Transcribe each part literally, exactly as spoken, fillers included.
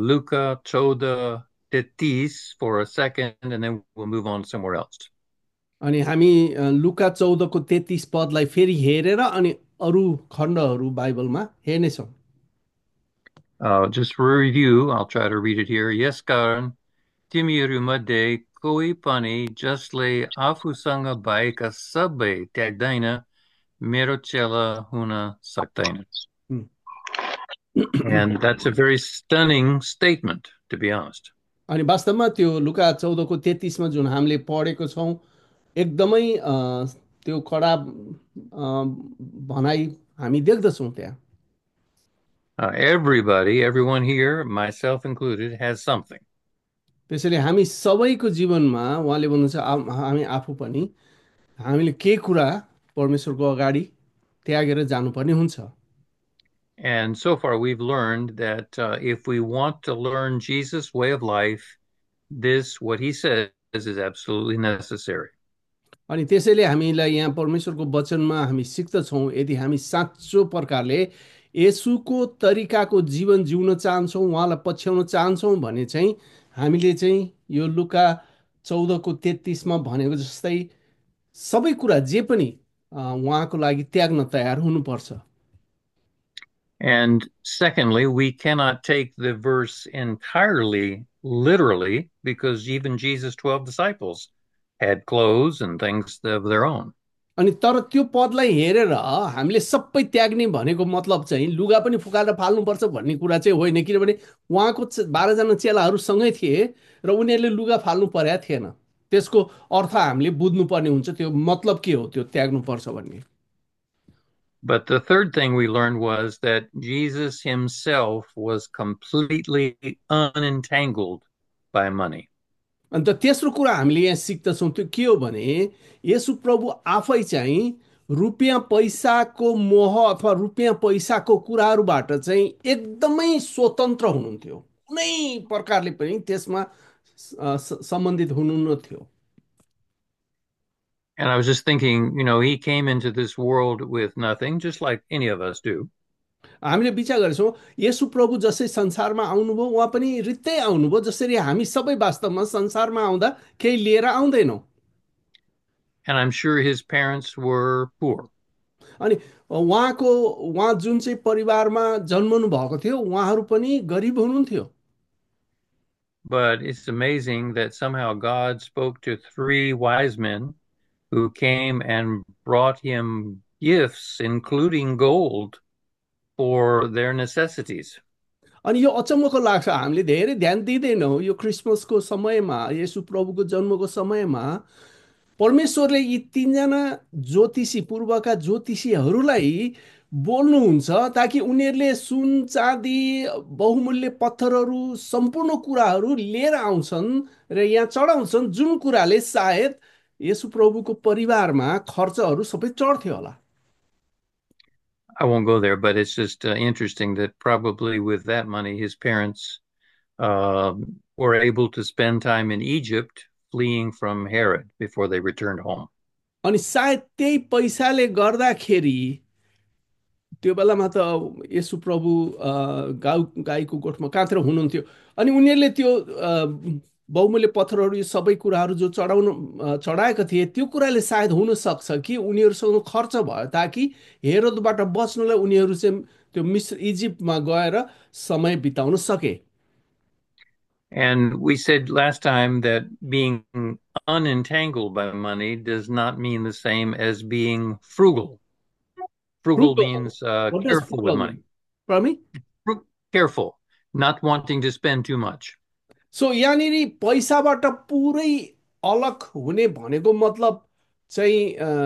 Luca Choda Tetis for a second, and then we'll move on somewhere else. अनि हामी a, लुका चौधको तेत्तिस पदलाई फेरि हेरेर अनि अरू खण्डहरू बाइबलमा हेर्नेछौँ। Uh, just for review, I'll try to read it here. Yes, karan timiru made koi pani justly afusanga baika sabbe tagdaina merochela huna saktaina. हुँ। And that's a very stunning statement, to be honest. अनि वास्तवमा त्यो लुका चौधको तेत्तिसमा जुन हामीले पढेको छौँ एकदमै अ, त्यो कडा अ, भनाइ हामी देख्दछौँ त्यहाँ। Uh, everybody, everyone here, myself included, has something. त्यसैले हामी सबैको जीवनमा उहाँले भन्नुहुन्छ आ- हामी आफू पनि हामीले के कुरा परमेश्वरको अगाडि त्यागेर जानुपर्ने हुन्छ। And so far, we've learned that uh, if we want to learn Jesus' way of life, this, what he says, is absolutely necessary. अनि त्यसैले हामीलाई यहाँ परमेश्वरको वचनमा हामी सिक्दछौँ यदि हामी साँचो प्रकारले यसुको तरिकाको जीवन जिउन चाहन्छौँ उहाँलाई पछ्याउन चाहन्छौँ भने चाहिँ हामीले चाहिँ यो लुका चौधको तेत्तिसमा भनेको जस्तै सबै कुरा जे पनि अ, उहाँको लागि त्याग्न तयार हुनुपर्छ। And secondly, we cannot take the verse entirely literally because even Jesus' twelve disciples had clothes and things of their own. अनि तर त्यो पदलाई हेरेर हामीले सबै त्याग्ने भनेको मतलब चाहिँ लुगा पनि फुकाएर फाल्नुपर्छ भन्ने कुरा चाहिँ होइन किनभने उहाँको च- बाह्रजना चेलाहरू सँगै थिए र उनीहरूले लुगा फाल्नु परेको थिएन। त्यसको अर्थ हामीले बुझ्नुपर्ने हुन्छ त्यो मतलब के हो त्यो त्याग्नुपर्छ भन्ने। But the third thing we learned was that Jesus himself was completely unentangled by money. अन्त तेस्रो कुरा हामीले यहाँ सिक्दछौँ त्यो के हो भने यसु प्रभु आफै चाहिँ रुपियाँ पैसाको मोह अथवा रुपियाँ पैसाको कुराहरूबाट चाहिँ एकदमै स्वतन्त्र हुनुहुन्थ्यो कुनै प्रकारले पनि त्यसमा अ, स- सम्बन्धित हुनु न थियो। And I was just thinking, you know, he came into this world with nothing, just like any of us do. हामीले विचार गरेछौँ यसु प्रभु जसै संसारमा आउनुभयो उहाँ पनि रित्तै आउनुभयो जसरी हामी सबै वास्तवमा संसारमा आउँदा केही लिएर आउँदैनौँ। And I'm sure his parents were poor. अनि उहाँको उहाँ जुन चाहिँ परिवारमा जन्मनु भएको थियो उहाँहरू पनि गरिब हुनुहुन्थ्यो। But it's amazing that somehow God spoke to three wise men who came and brought him gifts, including gold, for their necessities. अनि यो अचम्मको लाग्छ हामीले धेरै ध्यान दिँदैनौँ यो क्रिसमसको समयमा यसु प्रभुको जन्मको समयमा परमेश्वरले यी तिनजना ज्योतिषी पूर्वका ज्योतिषीहरूलाई बोल्नुहुन्छ ताकि उनीहरूले सुन चाँदी बहुमूल्य पत्थरहरू सम्पूर्ण कुराहरू लिएर आउँछन् र यहाँ चढाउँछन् जुन कुराले सायद यसु प्रभुको परिवारमा खर्चहरू सबै चढ्थ्यो होला। I won't go there, but it's just uh, interesting that probably with that money, his parents uh, were able to spend time in Egypt fleeing from Herod before they returned home. अनि सायद त्यही पैसाले गर्दाखेरि त्यो बेलामा त यसु प्रभु a, गाउ गाईको गोठमा काँक्रो हुनुहुन्थ्यो अनि उनीहरूले त्यो अ, बहुमूल्य पत्थरहरू यो सबै कुराहरू जो चढाउनु अ, चढाएका थिए त्यो कुराले सायद हुन सक्छ कि उनीहरूसँग खर्च भयो ताकि हेरोदबाट बच्नलाई उनीहरू चाहिँ त्यो मिस्र इजिप्टमा गएर समय बिताउन सके। And we said last time that being unentangled by money does not mean the same as being frugal. Frugal Frugal. means uh, What does careful with frugal money. mean? Pardon me? Fru- Careful, not wanting to spend too much. So यहाँनिर पैसाबाट पुरै अलग हुने भनेको मतलब चाहिँ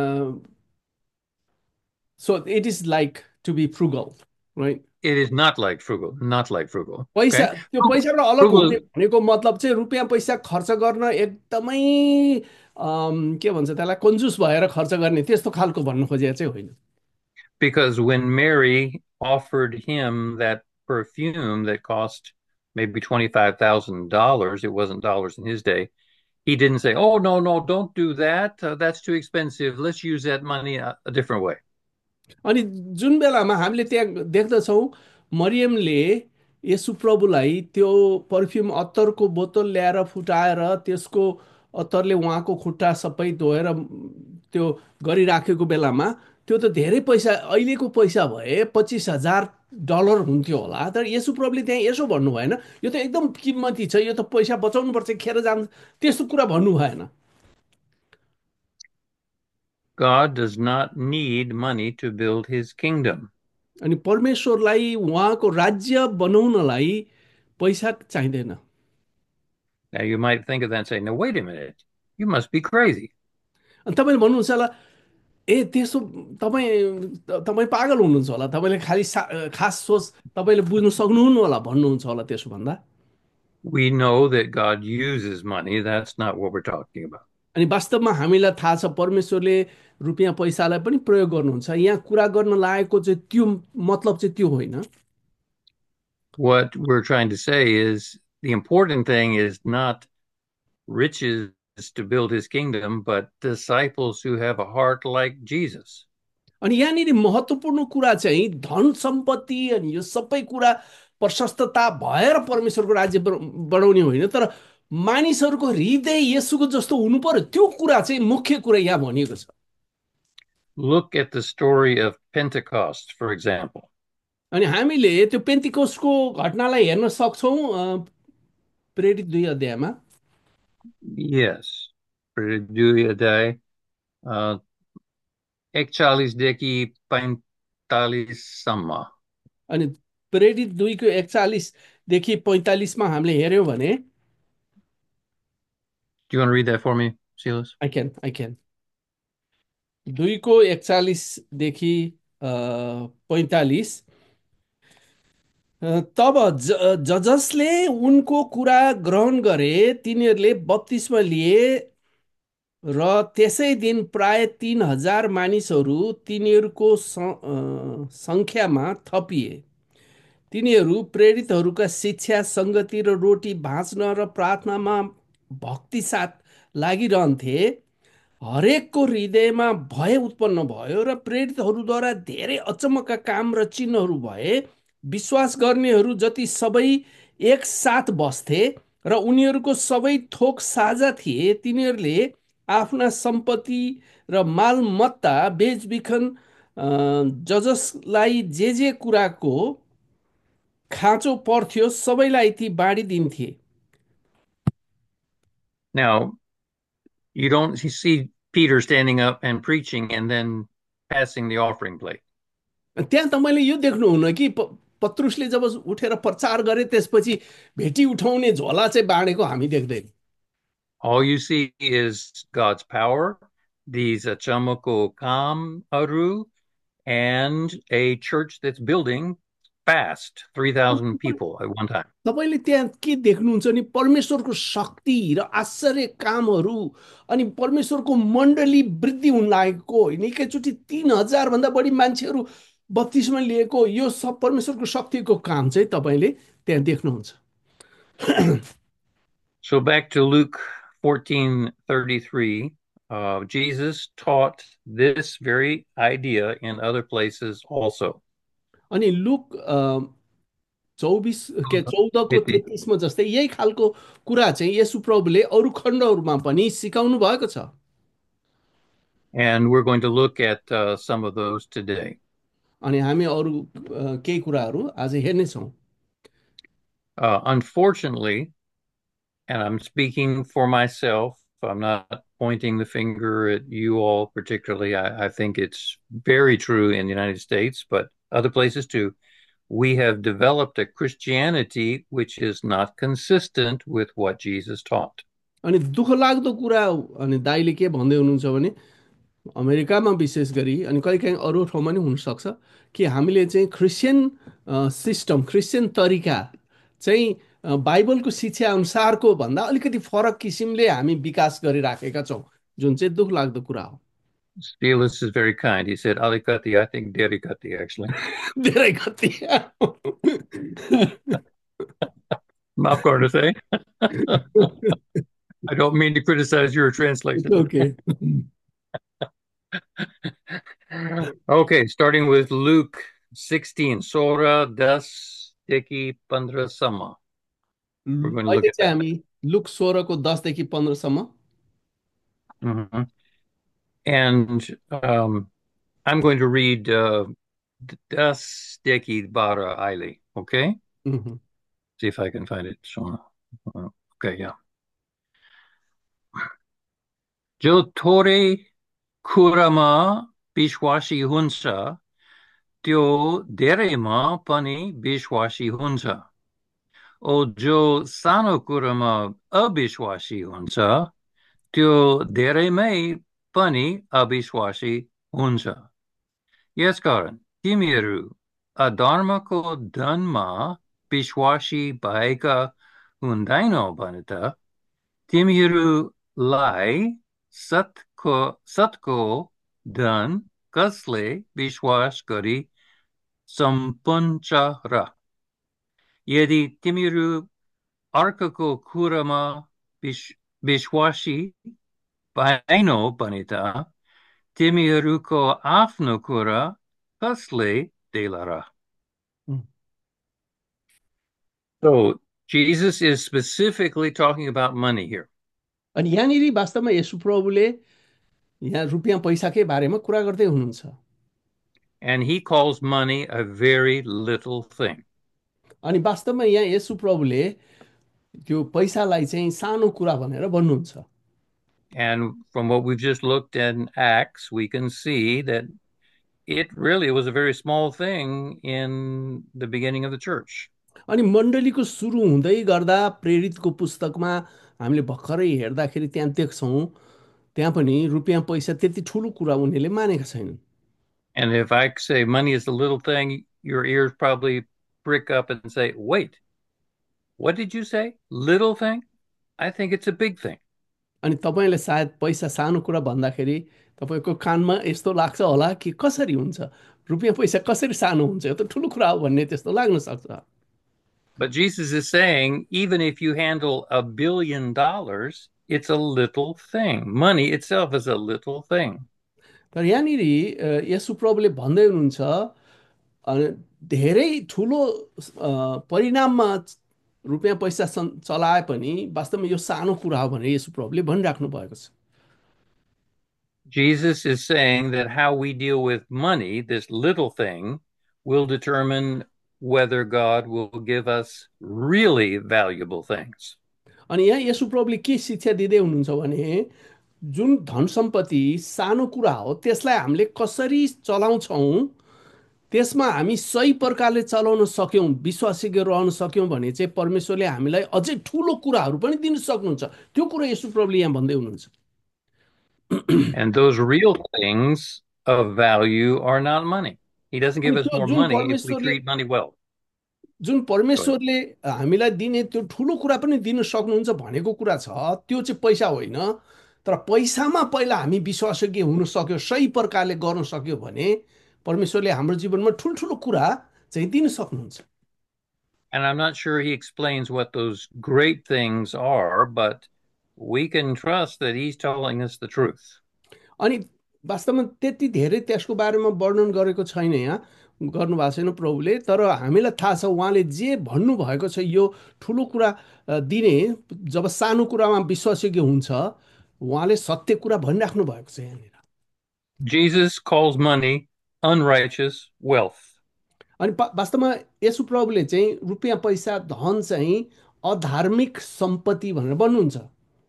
so it is like to be frugal right. It is not like frugal, not like frugal. पैसा Okay. त्यो Frugal, पैसाबाट अलग हुने frugal भनेको मतलब चाहिँ रुपियाँ पैसा खर्च गर्न एकदमै अम, के भन्छ त्यसलाई कन्जुस भएर खर्च गर्ने त्यस्तो खालको भन्नु खोजेको चाहिँ होइन। because when Mary offered him that perfume that cost maybe twenty-five thousand dollars, it wasn't dollars in his day, he didn't say, "Oh, no, no, don't do that. Uh, that's too expensive. Let's use that money a, a different way." अनि जुन बेलामा हामीले त्यहाँ देख्दछौँ मरियमले यसु प्रभुलाई त्यो perfume अत्तरको बोतल ल्याएर फुटाएर त्यसको अत्तरले उहाँको खुट्टा सबै धोएर त्यो गरिराखेको बेलामा त्यो त धेरै पैसा, अहिलेको पैसा भए पच्चिस हजार डलर हुन्थ्यो होला। तर यसु प्रभुले त्यहाँ यसो भन्नु भएन, यो त एकदम किम्मती छ, यो त पैसा बचाउनुपर्छ, खेर जान्छ, त्यस्तो कुरा भन्नु भएन। God does not need money to build his kingdom. अनि परमेश्वरलाई उहाँको राज्य बनाउनलाई पैसा चाहिँदैन। Now you might think of that and say, no, wait a minute, you must be crazy. अनि तपाईँले भन्नुहुन्छ होला, ए त्यसो तपाईँ तपाईँ पागल हुनुहुन्छ होला, तपाईँले खालि सा खास सोच तपाईँले बुझ्नु सक्नुहुन्न होला भन्नुहुन्छ होला त्यसो भन्दा। We know that God uses money. That's not what we're talking about. अनि वास्तवमा हामीलाई थाहा छ परमेश्वरले रुपियाँ पैसालाई पनि प्रयोग गर्नुहुन्छ। यहाँ कुरा गर्न लागेको चाहिँ त्यो मतलब चाहिँ त्यो होइन। What we're trying to say is the important thing is not riches to build his kingdom, but disciples who have a heart like Jesus. अनि यहाँनिर महत्त्वपूर्ण कुरा चाहिँ धन सम्पत्ति अनि यो सबै कुरा प्रशस्तता भएर परमेश्वरको राज्य बढाउने होइन, तर मानिसहरूको हृदय यसुको जस्तो हुनु पर्यो, त्यो कुरा चाहिँ मुख्य कुरा यहाँ भनिएको छ। Look at the story of Pentecost, for example. अनि हामीले त्यो पेन्टिकोस्टको घटनालाई हेर्न सक्छौँ प्रेरित दुई अध्यायमा। Yes, दुई अध्याय एकचालिसदेखि पैँतालिससम्म। अनि प्रेरित दुईको एकचालिसदेखि पैँतालिसमा हामीले हेऱ्यौँ भने, Do you want to read that for me, Silas? I can I can दुईको एकचालिसदेखि पैँतालिस। तब ज जसले उनको कुरा ग्रहण गरे तिनीहरूले बत्तिस्मा लिए र त्यसै दिन प्राय तीन हजार मानिसहरू तिनीहरूको सङ्ख्यामा थपिए। तिनीहरू प्रेरितहरूका शिक्षा, सङ्गति र रोटी भाँच्न र प्रार्थनामा भक्ति साथ लागिरहन्थे। हरेकको हृदयमा भय उत्पन्न भयो र प्रेरितहरूद्वारा धेरै अचम्मका काम र चिन्हहरू भए। विश्वास गर्नेहरू जति सबै एकसाथ बस्थे र उनीहरूको सबै थोक साझा थिए। तिनीहरूले आफ्ना सम्पत्ति र मालमत्ता बेचबिखन ज जसलाई जे जे कुराको खाँचो पर्थ्यो सबैलाई ती बाँडिदिन्थे। Now, you don't see Peter standing up and preaching and then passing the offering plate. त्यहाँ तपाईँले यो देख्नुहुन्न कि पत्रुसले जब उठेर प्रचार गरे त्यसपछि भेटी उठाउने झोला चाहिँ बाँडेको हामी देख्दैन। All you see is God's power, these achamoko kamहरू, and a church that's building fast, three thousand people at one time. तपाईँले त्यहाँ के देख्नुहुन्छ नि, परमेश्वरको शक्ति र आश्चर्य कामहरू अनि परमेश्वरको मण्डली वृद्धि हुन लागेको, निकैचोटि तीन हजार भन्दा बढी मान्छेहरू बत्तिसमा लिएको, यो सब परमेश्वरको शक्तिको काम चाहिँ तपाईँले त्यहाँ देख्नुहुन्छ। So back to Luke fourteen thirty-three, uh, Jesus taught this very idea in other places also. अनि लुक चौबिस के चौधको तेत्तिसमा जस्तै यही खालको कुरा चाहिँ यसु प्रभुले अरू खण्डहरूमा पनि सिकाउनु भएको छ। And we're going to look at uh, some of those today. अनि हामी अरू केही कुराहरू आज हेर्नेछौँ। Uh, unfortunately, and I'm speaking for myself, I'm not pointing the finger at you all particularly. I, I think it's very true in the United States, but other places too. We have developed a Christianity which is not consistent with what Jesus taught. अनि दुःख लाग्दो कुरा अनि दाइले के भन्दै हुनुहुन्छ भने अमेरिकामा विशेष गरी अनि कहिलेकाहीँ अरू ठाउँमा पनि हुनसक्छ कि हामीले चाहिँ क्रिस्चियन सिस्टम, क्रिस्चियन तरिका चाहिँ बाइबलको शिक्षा अनुसारको भन्दा अलिकति फरक किसिमले हामी विकास गरिराखेका छौँ, जुन चाहिँ दुःख लाग्दो कुरा हो। Steelers is very kind. He said alikati, I think derikati actually. Derikati. Maaf karna say. I don't mean to criticize your translation. Okay. Okay, starting with Luke sixteen, Sora das देखि पंद्रहसम्म. We're going to look अहिले at चाहिँ that. हामी look सोह्रको दसदेखि पन्ध्रसम्म. Mhm. And um, I'm going to read uh, Das Deki Bara Aile. Okay? Mhm. See if I can find it. So, uh, okay, yeah. Jo Tore Kurama Bishwashi Hunsa, Tyo Derema Pani Bishwashi Hunsa. O Jo Sano Kurama Abishwashi Hunsa, Tyo Dereme Pani Abishwashi Hunsa. Yes, Karan. Timiru. Adharmako Dhanma Bishwashi Baika Hundaino Banita. Timiru Lai Satko Satko Dhan Kasle Bishwash Gari Sampunchara. Yedi Timiru Arkako Kurama Bish, Bishwashi Baino Banita. Timiruko Afnokura Kasle Delara. So Jesus is specifically talking about money here. अनि यहाँनिर वास्तवमा यसु प्रभुले यहाँ रुपियाँ पैसाकै बारेमा कुरा गर्दै हुनुहुन्छ. And he calls money a very little thing. अनि वास्तवमा यहाँ यसु प्रभुले त्यो पैसालाई चाहिँ सानो कुरा भनेर भन्नुहुन्छ. And from what we've just looked at in Acts, we can see that it really was a very small thing in the beginning of the church. अनि मण्डलीको सुरु हुँदै गर्दा प्रेरितको पुस्तकमा हामीले भर्खरै हेर्दाखेरि त्यहाँ देख्छौँ त्यहाँ पनि रुपियाँ पैसा त्यति ठुलो कुरा उनीहरूले मानेका छैनन्. And if I say money is a little thing, your ears probably prick up and say, wait, what did you say? Little thing? I think it's a big thing. अनि तपाईँले सायद पैसा सानो कुरा भन्दाखेरि तपाईँको कानमा यस्तो लाग्छ होला कि कसरी हुन्छ, रुपियाँ पैसा कसरी सानो हुन्छ, यो त ठुलो कुरा हो भन्ने त्यस्तो लाग्न सक्छ. But Jesus is saying, even if you handle a billion dollars, it's a little thing. Money itself is a little thing. तर यहाँनिर अ, यसु प्रभुले भन्दै हुनुहुन्छ अ, धेरै ठुलो अ, परिणाममा रुपियाँ पैसा सन्- चलाए पनि वास्तवमा यो सानो कुरा हो भनेर यसु प्रभुले भनिराख्नु भएको छ. Jesus is saying that how we deal with money, this little thing, will determine whether God will give us really valuable things. अनि यहाँ यसु प्रभुले के शिक्षा दिँदै हुनुहुन्छ भने जुन धन सम्पत्ति सानो कुरा हो त्यसलाई हामीले कसरी चलाउँछौँ त्यसमा हामी सही प्रकारले चलाउन सक्यौँ, विश्वासिक रहन सक्यौँ भने चाहिँ परमेश्वरले हामीलाई अझै ठुलो कुराहरू पनि दिन सक्नुहुन्छ. त्यो कुरा यसु प्रभुले यहाँ भन्दै हुनुहुन्छ. And those real things of value are not money. He doesn't अनि give us त्यो more जुन money if we परमेश्वरले treat money well. जुन Go ahead. परमेश्वरले हामीलाई दिने त्यो ठुलो कुरा पनि दिन सक्नुहुन्छ भनेको कुरा छ, त्यो चाहिँ पैसा होइन. तर पैसामा पहिला हामी विश्वासयोग्य हुन सक्यो, सही प्रकारले गर्न सक्यो भने परमेश्वरले हाम्रो जीवनमा ठुल्ठुलो कुरा चाहिँ दिन सक्नुहुन्छ. And I'm not sure he explains what those great things are, but we can trust that he's telling us the truth. अनि वास्तवमा त्यति धेरै त्यसको बारेमा वर्णन गरेको छैन, यहाँ गर्नुभएको छैन प्रभुले. तर हामीलाई थाहा छ उहाँले जे भन्नुभएको छ यो ठुलो कुरा अ, दिने, जब सानो कुरामा विश्वासयोग्य हुन्छ उहाँले सत्य कुरा भनिराख्नु भएको छ यहाँनिर. Jesus calls money unrighteous wealth. अनि पा- वास्तवमा यसु प्रभुले चाहिँ रुपियाँ पैसा धन चाहिँ अधार्मिक सम्पत्ति भनेर भन्नुहुन्छ.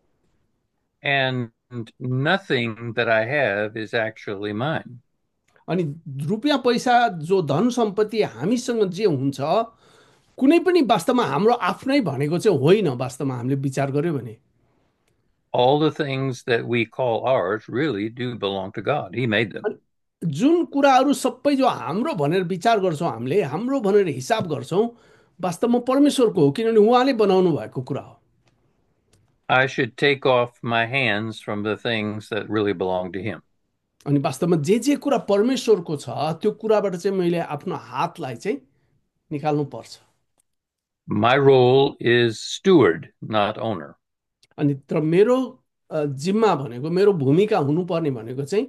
And nothing that I have is actually mine. अनि रुपियाँ पैसा जो धन सम्पत्ति हामीसँग जे हुन्छ कुनै पनि वास्तवमा हाम्रो आफ्नै भनेको चाहिँ होइन. वास्तवमा हामीले विचार गर्यो भने All the things that we call ours really do belong to God. He made them. अनि जुन कुराहरू सबै जो हाम्रो भनेर विचार गर्छौँ, हामीले हाम्रो भनेर हिसाब गर्छौँ, वास्तवमा परमेश्वरको हो, किनभने उहाँले बनाउनु भएको कुरा हो. I should take off my hands from the things that really belong to Him. अनि वास्तवमा जे जे कुरा परमेश्वरको छ त्यो कुराबाट चाहिँ मैले आफ्नो हातलाई चाहिँ निकाल्नु पर्छ. My role is steward, not owner. अनि तर मेरो अ, जिम्मा भनेको, मेरो भूमिका हुनुपर्ने भनेको चाहिँ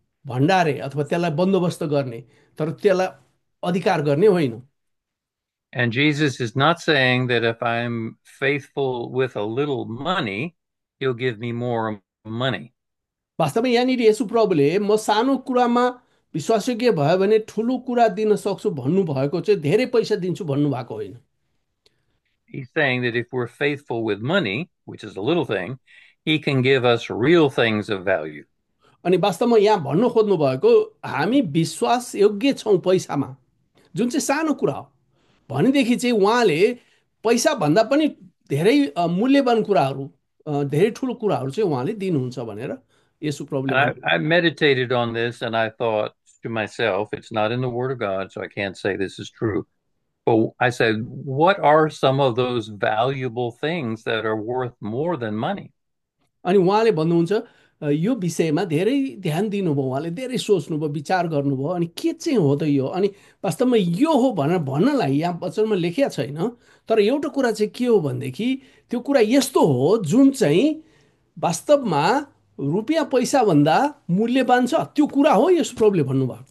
भण्डारे अथवा त्यसलाई बन्दोबस्त गर्ने, तर त्यसलाई अधिकार गर्ने होइन. And Jesus is not saying that if I'm faithful with a little money, he'll give me more money. वास्तवमा यहाँनिर यसु प्रभुले म सानो कुरामा विश्वासयोग्य भयो भने ठुलो कुरा दिन सक्छु भन्नुभएको चाहिँ धेरै पैसा दिन्छु भन्नुभएको होइन। He's saying that if we're faithful with money, which is a little thing, he can give us real things of value. अनि वास्तवमा यहाँ भन्नु खोज्नु भएको हामी विश्वास योग्य छौँ पैसामा, जुन चाहिँ सानो कुरा हो भनेदेखि चाहिँ उहाँले पैसा भन्दा पनि धेरै अ, मूल्यवान कुराहरू, अ, धेरै ठुलो कुराहरू चाहिँ उहाँले दिनुहुन्छ भनेर यसु प्रभुले And I, भन्नु। I meditated on this and I thought to myself, it's not in the Word of God, so I can't say this is true. But I said, what are some of those valuable things that are worth more than money? अनि उहाँले भन्नुहुन्छ a, यो विषयमा धेरै ध्यान दिनुभयो, उहाँले धेरै सोच्नुभयो, विचार गर्नुभयो, अनि के चाहिँ हो त यो, अनि वास्तवमा यो हो भनेर भन्नलाई यहाँ वचनमा लेखिया छैन। तर एउटा कुरा चाहिँ के हो भनेदेखि त्यो कुरा यस्तो हो जुन चाहिँ वास्तवमा रुपियाँ पैसाभन्दा मूल्यवान छ, त्यो कुरा हो यस प्रभुले भन्नुभएको।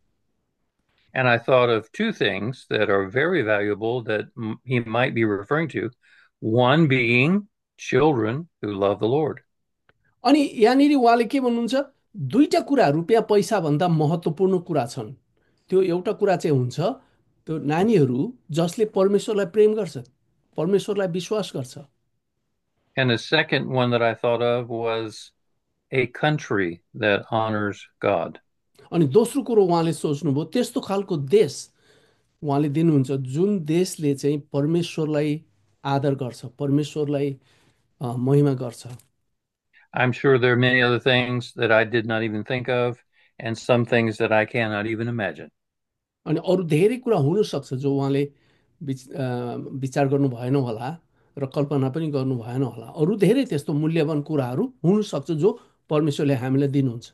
And I thought of two things that are very valuable that m- he might be referring to. One being children who love the Lord. अनि यहाँनिर उहाँले के भन्नुहुन्छ, दुईटा कुरा रुपियाँ पैसाभन्दा महत्त्वपूर्ण कुरा छन्। त्यो एउटा कुरा चाहिँ हुन्छ त्यो नानीहरू जसले परमेश्वरलाई प्रेम गर्छ, परमेश्वरलाई विश्वास गर्छ। And the second one that I thought of was a country that honors God. अनि दोस्रो कुरो उहाँले सोच्नुभयो त्यस्तो खालको देश उहाँले दिनुहुन्छ जुन देशले चाहिँ परमेश्वरलाई आदर गर्छ, परमेश्वरलाई अ, महिमा गर्छ। I'm sure there are many other things that I did not even think of, and some things that I cannot even imagine. अनि अरू धेरै कुरा हुनसक्छ जो उहाँले विच अ, विचार गर्नु भएन होला र कल्पना पनि गर्नु भएन होला। अरू धेरै त्यस्तो मूल्यवान कुराहरू हुनसक्छ जो परमेश्वरले हामीलाई दिनुहुन्छ।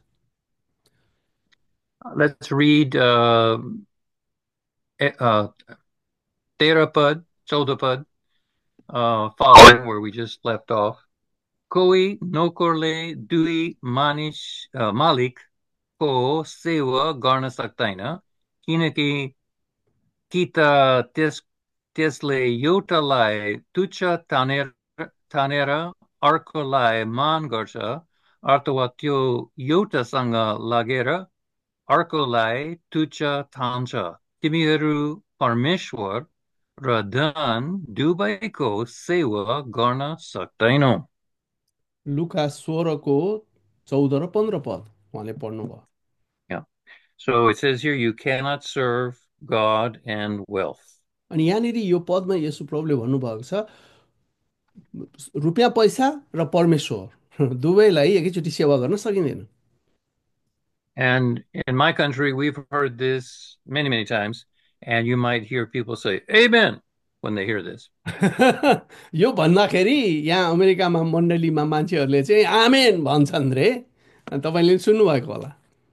Let's read uh, uh, Therapad, Sodapad, uh, following where we just left off. Koi nokorle dui manish uh, malik ko sewa garna saktaina, kinaki kita tes tesle yotalai tucha taner tanera arkolai man garcha artawatyo yota sanga lagera arkolai tucha tancha timiheru parmeshwar radan dubaiko sewa garna saktaino. लुका सोह्रको चौध र पन्ध्र पद उहाँले पढ्नुभयो। Yeah. So it says here, you cannot serve God and wealth. अनि यहाँनिर यो पदमा यसु प्रभुले भन्नुभएको छ रुपियाँ पैसा र परमेश्वर दुवैलाई एकैचोटि सेवा गर्न सकिँदैन। And in my country, we've heard this many, many times, and you might hear people say, Amen, when they hear this. यो भन्दाखेरि यहाँ अमेरिकामा मण्डलीमा मान्छेहरूले चाहिँ आमेन भन्छन् रे, अनि तपाईँले पनि सुन्नुभएको होला।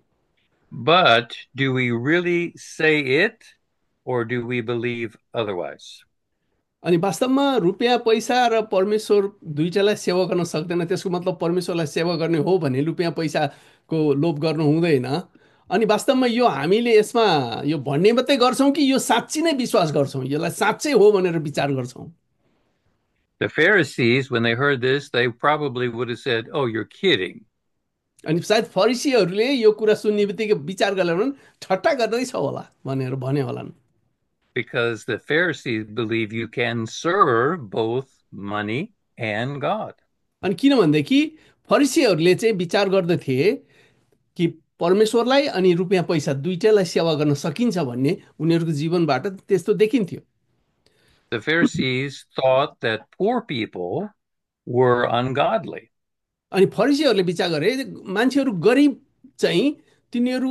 But do we really say it, or do we believe otherwise? अनि वास्तवमा रुपियाँ पैसा र परमेश्वर दुईटालाई सेवा गर्न सक्दैन, त्यसको मतलब परमेश्वरलाई सेवा गर्ने हो भने रुपियाँ पैसाको लोभ गर्नु हुँदैन। अनि वास्तवमा यो हामीले यसमा यो भन्ने मात्रै गर्छौँ कि यो साँच्ची नै विश्वास गर्छौँ, यसलाई साँच्चै हो भनेर विचार गर्छौँ। The Pharisees, when they heard this, they probably would have said, Oh, you're kidding. अनि सायद फरिसीहरूले यो कुरा सुन्ने बित्तिकै विचार गरेर भने ठट्टा गर्दैछ होला भनेर भने होलान्। Because the Pharisees believe you can serve both money and God. अनि किनभनेदेखि फरिसीहरूले चाहिँ विचार गर्दथे कि परमेश्वरलाई अनि रुपियाँ पैसा दुईटैलाई सेवा गर्न सकिन्छ भन्ने उनीहरूको जीवनबाट त्यस्तो देखिन्थ्यो। The Pharisees thought that poor people were ungodly. अनि फरिसीहरूले विचार गरे मान्छेहरू गरिब चाहिँ तिनीहरू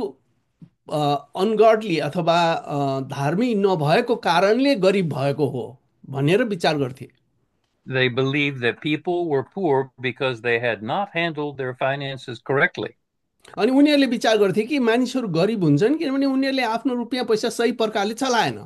अनगडली अथवा अ, धार्मिक नभएको कारणले गरिब भएको हो भनेर विचार गर्थे। They believed that people were poor because they had not handled their finances correctly. अनि उनीहरूले विचार गर्थे कि मानिसहरू गरिब हुन्छन् किनभने उनीहरूले आफ्नो रुपियाँ पैसा सही प्रकारले चलाएन।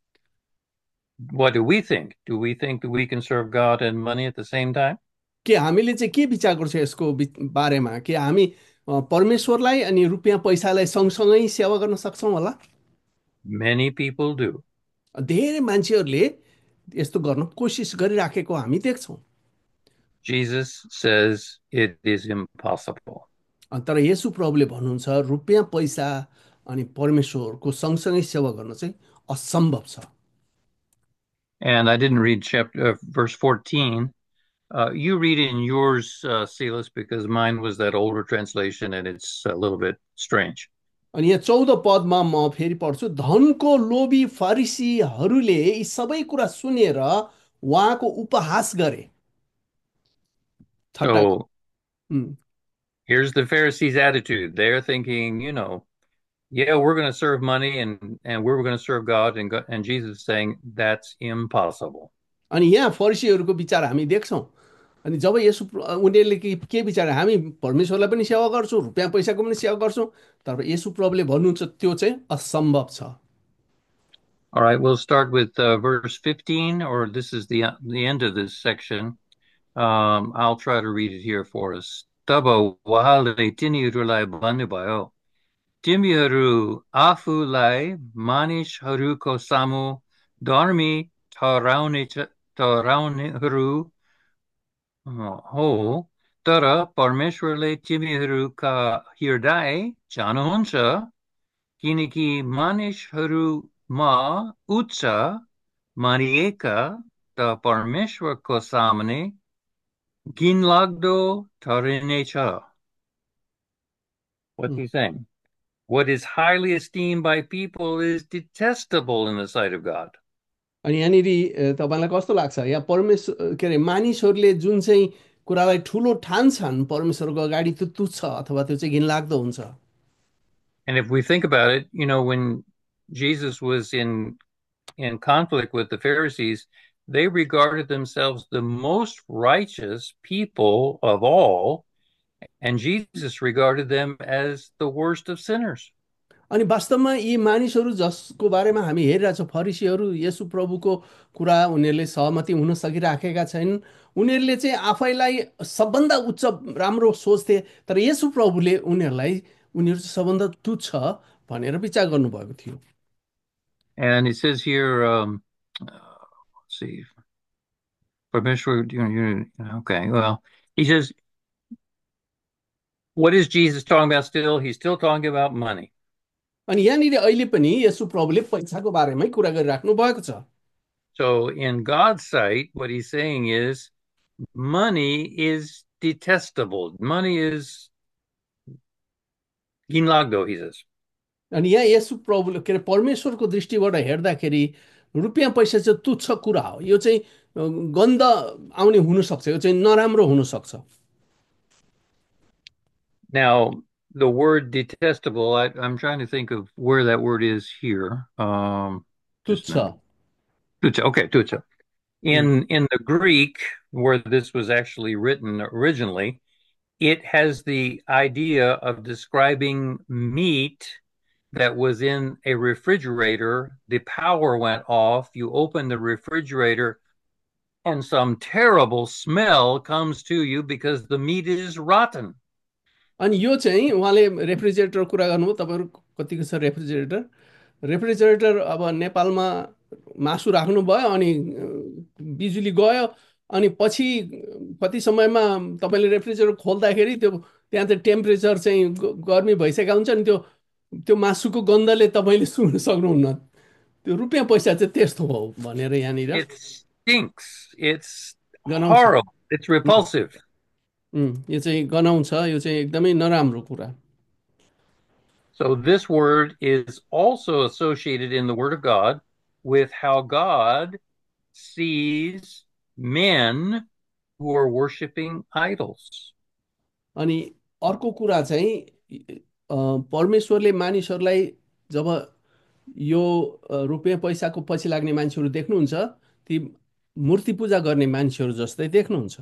What do we think? Do we think that we can serve God and money at the same time? के हामीले चाहिँ के विचार गर्छौँ यसको बि- बारेमा कि हामी अ, परमेश्वरलाई अनि रुपियाँ पैसालाई सँगसँगै सेवा गर्न सक्छौँ होला? Many people do. धेरै मान्छेहरूले यस्तो गर्न कोसिस गरिराखेको हामी देख्छौँ। Jesus says it is impossible. अनि तर यसु प्रभुले भन्नुहुन्छ रुपियाँ पैसा अनि परमेश्वरको सँगसँगै सेवा गर्न चाहिँ असम्भव छ। And I didn't read chapter uh, verse fourteen. Uh, you read in yours, uh, Silas, because mine was that older translation and it's a little bit strange. अनि यहाँ चौध पदमा म फेरि पढ्छु, धनको लोभी फरिसीहरूले यी सबै कुरा सुनेर उहाँको उपहास गरे, ठट्टा गरे। So उम्, here's the Pharisees' attitude. They're thinking, you know, yeah, we're going to serve money and and we're going to serve God, and God, and Jesus is saying that's impossible. अनि यहाँ फरिसीहरूको विचार हामी देख्छौँ। अनि जब यसो उनीहरूले के के विचार, हामी परमेश्वरलाई पनि सेवा गर्छौँ, रुपियाँ पैसाको पनि सेवा गर्छौँ, तर यसु प्रभुले भन्नुहुन्छ त्यो चाहिँ असम्भव छ। All right, we'll start with uh, verse fifteen, or this is the the end of this section. Um, I'll try to read it here for us. Tabo wahale tiniurulai banubao. Timiuru afulai manish haruko samu dormi tarauni tarauni haru हो तर परमेश्वरले तिमीहरूका हृदय जान्नुहुन्छ किनकि मानिसहरूमा उच्च मानिएका त परमेश्वरको सामने घिनलाग्दो ठहरिनेछ. What's उम्, he saying? What is highly esteemed by people is detestable in the sight of God. अनि यहाँनिर अ, तपाईँलाई कस्तो लाग्छ, यहाँ परमेश्वर के अरे मानिसहरूले जुन चाहिँ कुरालाई ठुलो ठान्छन् परमेश्वरको अगाडि त्यो तुच्छ अथवा त्यो चाहिँ घिनलाग्दो हुन्छ। And if we think about it, you know, when Jesus was in in conflict with the Pharisees, they regarded themselves the most righteous people of all, and Jesus regarded them as the worst of sinners. अनि वास्तवमा यी मानिसहरू जसको बारेमा हामी हेरिरहेछौँ, फरिसीहरू, यसु प्रभुको कुरा उनीहरूले सहमति हुन सकिराखेका छैनन्। उनीहरूले चाहिँ आफैलाई सबभन्दा उच्च राम्रो सोच्थे, तर यसु प्रभुले उनीहरूलाई उनीहरू चाहिँ सबभन्दा तुच्छ भनेर विचार गर्नुभएको थियो। And it says here, um, uh, let's see, Parmeshwar, okay, well, he says, what is Jesus talking about still? He's still talking about money. अनि यहाँनिर अहिले पनि यसु प्रभुले पैसाको बारेमै कुरा गरिराख्नु भएको छ। So in God's sight, what he's saying is money is detestable. Money is ginlagdo, he says. अनि यहाँ यसु प्रभु के अरे परमेश्वरको दृष्टिबाट हेर्दाखेरि रुपियाँ पैसा चाहिँ तुच्छ कुरा हो, यो चाहिँ अ, गन्ध आउने हुनसक्छ, यो चाहिँ नराम्रो हुनसक्छ। Now, the word detestable, I, I'm trying to think of where that word is here. Um, just a तुच्छ। minute. Tucha, okay, tucha. उम्, In in the Greek, where this was actually written originally, it has the idea of describing meat that was in a refrigerator. The power went off. You open the refrigerator, and some terrible smell comes to you because the meat is rotten. अनि यो चाहिँ उहाँले refrigerator कुरा गर्नुभयो, तपाईँहरू कतिको छ refrigerator? Refrigerator अब नेपालमा मासु राख्नुभयो अनि अ, बिजुली गयो, अनि पछि कति समयमा तपाईँले रेफ्रिजरेटर खोल्दाखेरि त्यो त्यहाँ चाहिँ टेम्परेचर चाहिँ ग- गर्मी भइसकेका हुन्छ, अनि त्यो त्यो मासुको गन्धले तपाईँले सुन्न सक्नुहुन्न। त्यो रुपियाँ पैसा चाहिँ त्यस्तो हो भनेर यहाँनिर It stinks. It's गनाउँछ। horrible. It's उम्, repulsive. उम्, यो चाहिँ गनाउँछ, यो चाहिँ एकदमै नराम्रो कुरा। So this word is also associated in the Word of God with how God sees men who are worshiping idols. अनि अर्को कुरा चाहिँ अ, परमेश्वरले मानिसहरूलाई जब यो अ, रुपियाँ पैसाको पछि लाग्ने मान्छेहरू देख्नुहुन्छ, ती मूर्ति पूजा गर्ने मान्छेहरू जस्तै देख्नुहुन्छ।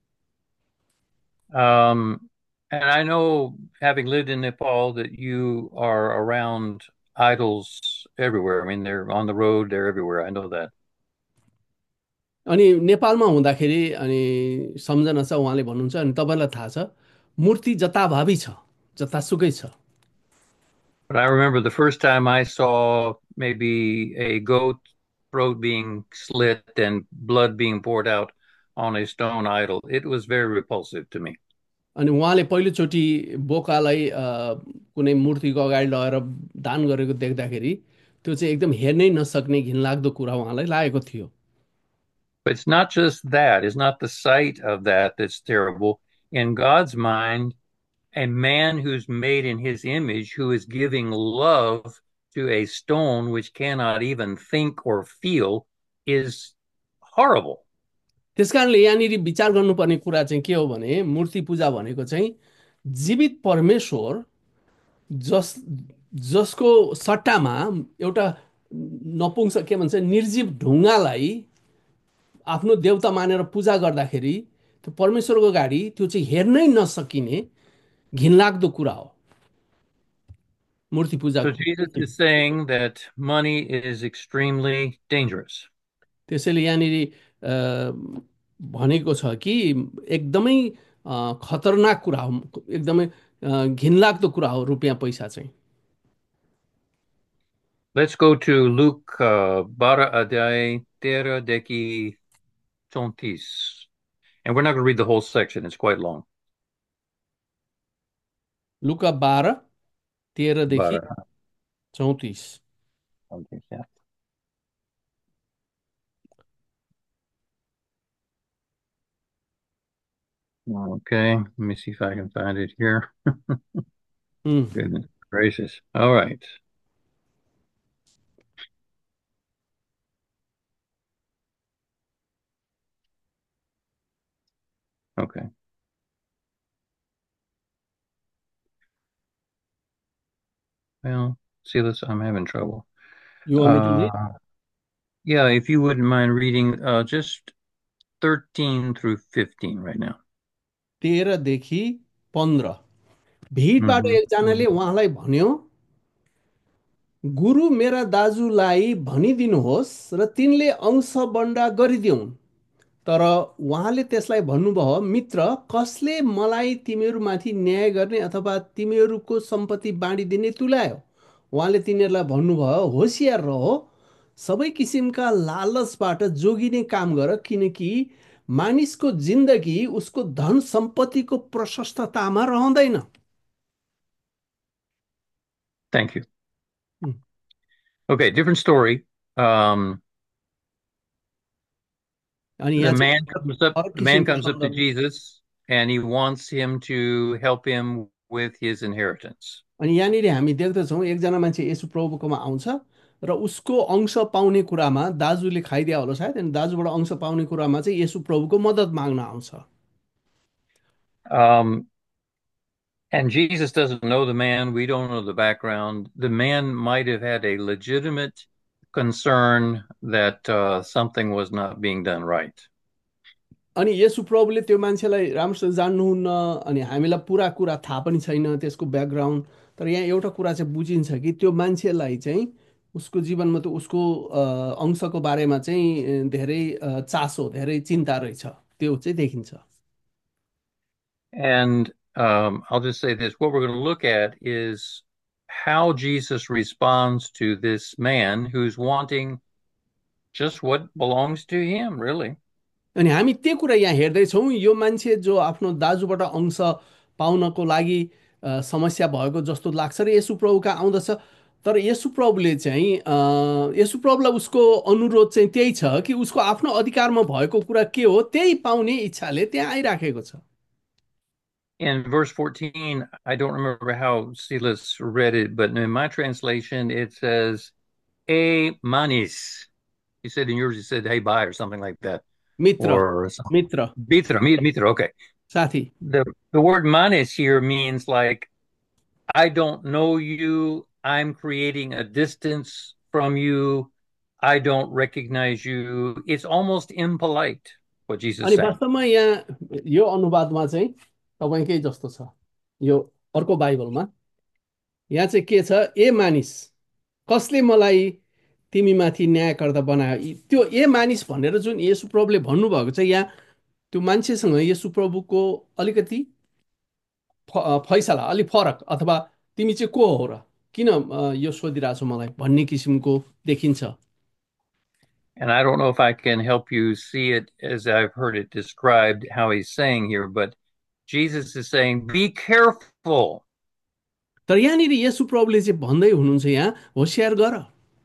Um, and I know, having lived in Nepal, that you are around idols everywhere. I mean, they're on the road, they're everywhere. I know that. अनि नेपालमा हुँदाखेरि अनि सम्झना छ, उहाँले भन्नुहुन्छ, अनि तपाईँलाई थाहा छ मूर्ति जताभावी छ, जतासुकै छ। But I remember the first time I saw maybe a goat throat being slit and blood being poured out on a stone idol. It was very repulsive to me. अनि उहाँले पहिलोचोटि बोकालाई अ, कुनै मूर्तिको अगाडि लगेर दान गरेको देख्दाखेरि त्यो चाहिँ एकदम हेर्नै नसक्ने घिनलाग्दो कुरा उहाँलाई लागेको थियो। But it's not just that, it's not the sight of that that's terrible. In God's mind, a man who's made in his image, who is giving love to a stone which cannot even think or feel, is horrible. त्यस कारणले यहाँनिर विचार गर्नुपर्ने कुरा चाहिँ के हो भने मूर्ति पूजा भनेको चाहिँ जीवित परमेश्वर जस जसको सट्टामा एउटा नपुंसक के भन्छ निर्जीव ढुङ्गालाई आफ्नो देवता मानेर पूजा गर्दाखेरि त्यो परमेश्वरको अगाडि त्यो चाहिँ हेर्नै नसकिने घिनलाग्दो कुरा हो मूर्ति So पूजाको। Jesus is saying that money is extremely dangerous. त्यसैले यहाँनिर अ, भनेको छ कि एकदमै अ, खतरनाक कुरा हो, एकदमै अ, घिनलाग्दो कुरा हो रुपियाँ पैसा चाहिँ। Let's go to Luke uh, bara adai tera deki tontis. And we're not going to read the whole section, it's quite long. लुका बाह्र तेह्रदेखि Bara चौतिस। tontis, yeah. Okay, let me see if I can find it here. उम्, Goodness gracious. All right. Okay. Well, see this, I'm having trouble. You want me to Uh, read? yeah, if you wouldn't mind reading uh, just thirteen through fifteen right now. तेह्रदेखि पन्ध्र। भिडबाट Mm-hmm. एकजनाले उहाँलाई भन्यो, गुरु मेरा दाजुलाई भनिदिनुहोस् र तिनले अंश बन्डा गरिदिउन्। तर उहाँले त्यसलाई भन्नुभयो, मित्र, कसले मलाई तिमीहरूमाथि न्याय गर्ने अथवा तिमीहरूको सम्पत्ति बाँडिदिने तुल्यायो? उहाँले तिनीहरूलाई भन्नुभयो, होसियार रह, सबै किसिमका लालचबाट जोगिने काम गर, किनकि मानिसको जिन्दगी उसको धन सम्पत्तिको प्रशस्ततामा रहँदैन। Thank you. हुँ। Okay, different story. Um, अनि the यहाँ man चाहिँ comes up, अर्को the man किसिमको comes up to सन्दर्भ। Jesus and he wants him to help him with his inheritance. अनि यहाँनिर हामी देख्दछौँ एकजना मान्छे यसु प्रभुकोमा आउँछ र उसको अंश पाउने कुरामा दाजुले खाइदिया होला सायद, अनि दाजुबाट अंश पाउने कुरामा चाहिँ यसु प्रभुको मद्दत माग्न आउँछ। Um, and Jesus doesn't know the man. We don't know the background. The man might have had a legitimate concern that uh, something was not being done right. अनि यसु प्रभुले त्यो मान्छेलाई राम्रोसँग जान्नुहुन्न, अनि हामीलाई पुरा कुरा थाहा पनि छैन त्यसको ब्याकग्राउन्ड। तर यहाँ एउटा कुरा चाहिँ बुझिन्छ कि त्यो मान्छेलाई चाहिँ उसको जीवनमा त उसको अ, अंशको बारेमा चाहिँ अ, धेरै अ, चासो, धेरै चिन्ता रहेछ, त्यो चाहिँ देखिन्छ। And um, I'll just say this, what we're going to look at is how Jesus responds to this man who's wanting just what belongs to him, really. अनि हामी त्यो कुरा यहाँ हेर्दैछौँ, यो मान्छे जो आफ्नो दाजुबाट अंश पाउनको लागि अ, समस्या भएको जस्तो लाग्छ र यसु प्रभु कहाँ आउँदछ। तर यसु प्रभुले चाहिँ अ, यसु प्रभुलाई उसको अनुरोध चाहिँ त्यही छ कि उसको आफ्नो अधिकारमा भएको कुरा के हो त्यही पाउने इच्छाले त्यहाँ आइराखेको छ। In verse fourteen, I don't remember how Silas read it, but in my translation, it says, "E manis." You said in yours, you said, "Hey, bye," or something like that, मित्र, or something. मित्र, Mitra, mi- mitra, okay. साथी। The the word manis here means like, I don't know you. I'm creating a distance from you. I don't recognize you. It's almost impolite what Jesus is अनि saying. वास्तवमा यहाँ यो अनुवादमा चाहिँ तपाईँकै जस्तो छ, यो अर्को बाइबलमा यहाँ चाहिँ के छ, ए मानिस, कसले मलाई तिमीमाथि न्यायकर्ता बनायो। यी- त्यो ए मानिस भनेर जुन येशू प्रभुले भन्नुभएको छ यहाँ, त्यो मान्छेसँग येशू प्रभुको अलिकति फ- अ, फैसला अलिक फरक, अथवा तिमी चाहिँ को हो र किन अ, यो सोधिरहेछौ मलाई भन्ने किसिमको देखिन्छ। And I don't know if I can help you see it as I've heard it described, how he's saying here, but Jesus is saying, be careful. तर यहाँनिर यसु प्रभुले चाहिँ भन्दै हुनुहुन्छ यहाँ होसियार गर।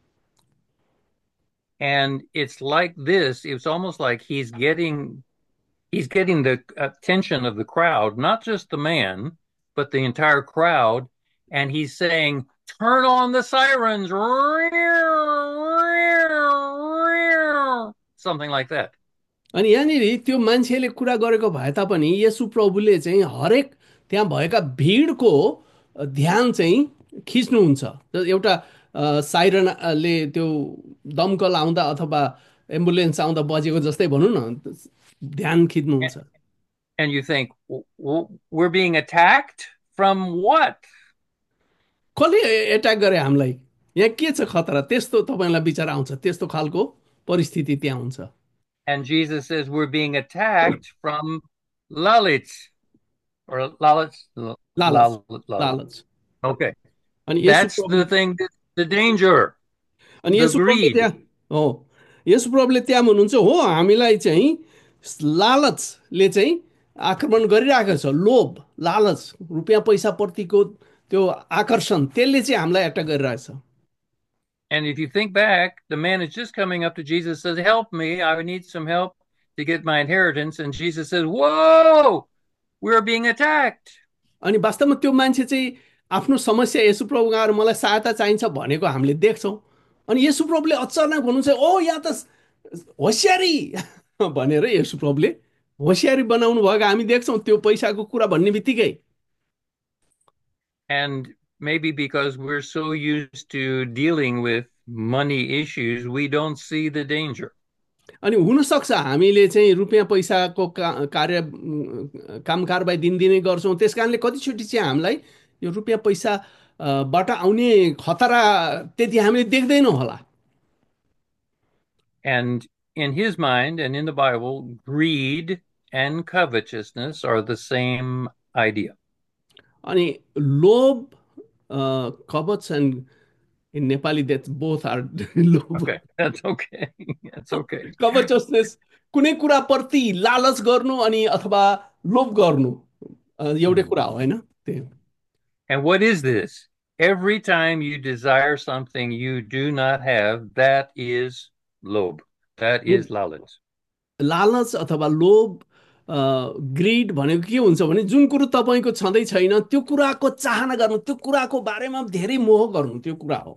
And it's like this. It's almost like he's getting he's getting the attention of the crowd, not just the man, but the entire crowd. And he's saying, turn on the sirens, something like that. अनि यहाँनिर त्यो मान्छेले कुरा गरेको भए तापनि यसु प्रभुले चाहिँ हरेक त्यहाँ भएका भिडको ध्यान चाहिँ खिच्नुहुन्छ। त एउटा अ, साइरनले त्यो दमकल आउँदा अथवा एम्बुलेन्स आउँदा बजेको जस्तै भनौँ न, ध्यान खिच्नुहुन्छ। And you think, we're being attacked from what? कसले एट्याक गरे हामीलाई, यहाँ के छ खतरा, त्यस्तो तपाईँलाई विचार आउँछ, त्यस्तो खालको परिस्थिति त्यहाँ हुन्छ। And Jesus says we're being attacked from Lalit or Lalit. लालच Lalit. लालच। Okay. अनि यसु That's प्रभु the thing, the danger, अनि the यसु प्रभुले greed. त्यहाँ हो, यसु प्रभुले त्यहाँ हुनुहुन्छ हो, हामीलाई चाहिँ लालचले चाहिँ आक्रमण गरिरहेको छ। लोभ, लालच, रुपियाँ पैसा प्रतिको त्यो आकर्षण, त्यसले चाहिँ हामीलाई एट्याक गरिरहेछ। And if you think back, the man is just coming up to Jesus, says, help me, I need some help to get my inheritance. And Jesus says, whoa, we're being attacked. अनि वास्तवमा त्यो मान्छे चाहिँ आफ्नो समस्या यसु प्रभुमा आएर मलाई सहायता चाहिन्छ भनेको हामीले देख्छौँ। अनि यसु प्रभुले अचानक भन्नुहुन्छ ओ यहाँ त होसियारी भनेर यसु प्रभुले होसियारी बनाउनु भएको हामी देख्छौँ त्यो पैसाको कुरा भन्ने बित्तिकै। And maybe because we're so used to dealing with money issues, we don't see the danger. अनि हुनसक्छ हामीले चाहिँ रुपियाँ पैसाको का कार्य उम्, काम कारबाही दिनदिनै गर्छौँ, त्यस कारणले कतिचोटि चाहिँ हामीलाई यो रुपियाँ पैसा अ, बाट आउने खतरा त्यति हामीले देख्दैनौँ होला। And in his mind and in the Bible, greed and covetousness are the same idea. अनि लोभ, uh, कवच and in Nepali that both are लोभ। Okay, that's okay. That's okay. कवचोसनेस कुनै कुराप्रति लालच गर्नु अनि अथवा लोभ गर्नु अ, एउटै कुरा हो होइन त्यही। And what is this? Every time you desire something you do not have, that is lob. That is lalit. लालच अथवा लोभ, ग्रिड भनेको के हुन्छ भने जुन कुरो तपाईँको छँदै छैन त्यो कुराको चाहना गर्नु, त्यो कुराको बारेमा धेरै मोह गर्नु, त्यो कुरा हो।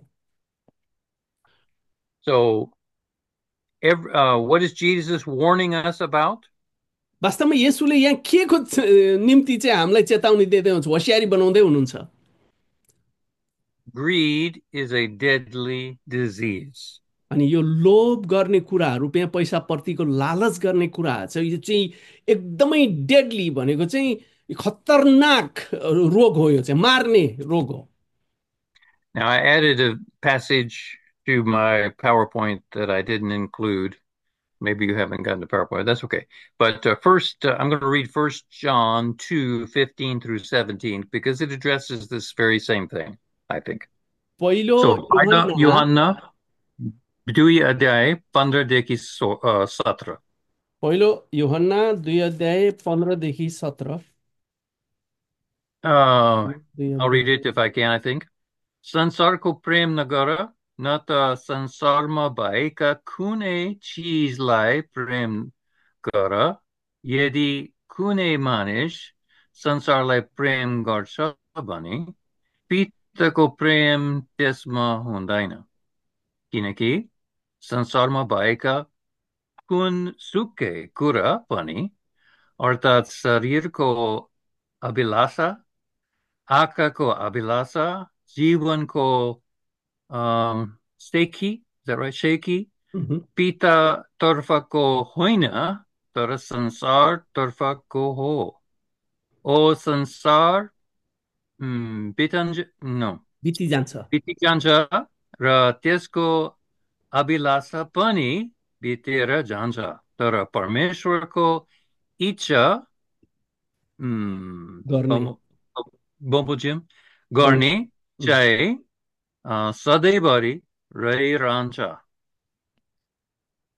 So, every, uh, what is Jesus warning us about? वास्तवमा यसुले यहाँ के को च- निम्ति चाहिँ हामीलाई चेतावनी दिँदै हुनुहुन्छ, होसियारी बनाउँदै हुनुहुन्छ। Greed is a deadly disease. अनि यो लोभ गर्ने कुरा, रुपियाँ पैसा प्रतिको लालच गर्ने कुरा चाहिँ यो चाहिँ एकदमै डेडली भनेको चाहिँ खतरनाक रोग हो, यो चाहिँ मार्ने रोग हो। Now, I added a passage to my PowerPoint that I didn't include. Maybe you haven't gotten the PowerPoint. That's okay. But uh, first, uh, I'm going to read First John two fifteen through seventeen because it addresses this very same thing, I think. पहिलो So, पहिलो यूहन्ना यूहन्ना दुई अध्याय पन्ध्रदेखि so- uh, सत्र. पहिलो यूहन्ना दुई अध्याय पन्ध्रदेखि सत्र। Uh, दुई I'll अध्याय। read it if I can, I think. संसारको प्रेम नगर, न त संसारमा भएका कुनै चिजलाई प्रेम गर। यदि कुनै मानिस संसारलाई प्रेम गर्छ भने पिताको प्रेम त्यसमा हुँदैन। किनकि संसारमा भएका कुनसुकै कुरा पनि अर्थात् शरीरको अभिलाषा, आँखाको अभिलाषा, जीवनको um, shaky, is that right? Shaky. Mhm. Pita torfako hoina, तर संसार तर्फको हो। ओ संसार उम्, बितन्ज no बिति जान्छ। बिति जान्छ र त्यसको अभिलाषा पनि बितेर जान्छ, तर परमेश्वरको इच्छा उम्, गर्ने बम- बमोजिम गर्ने गर्ने चाहिँ अ, सधैँभरि रहिरहन्छ।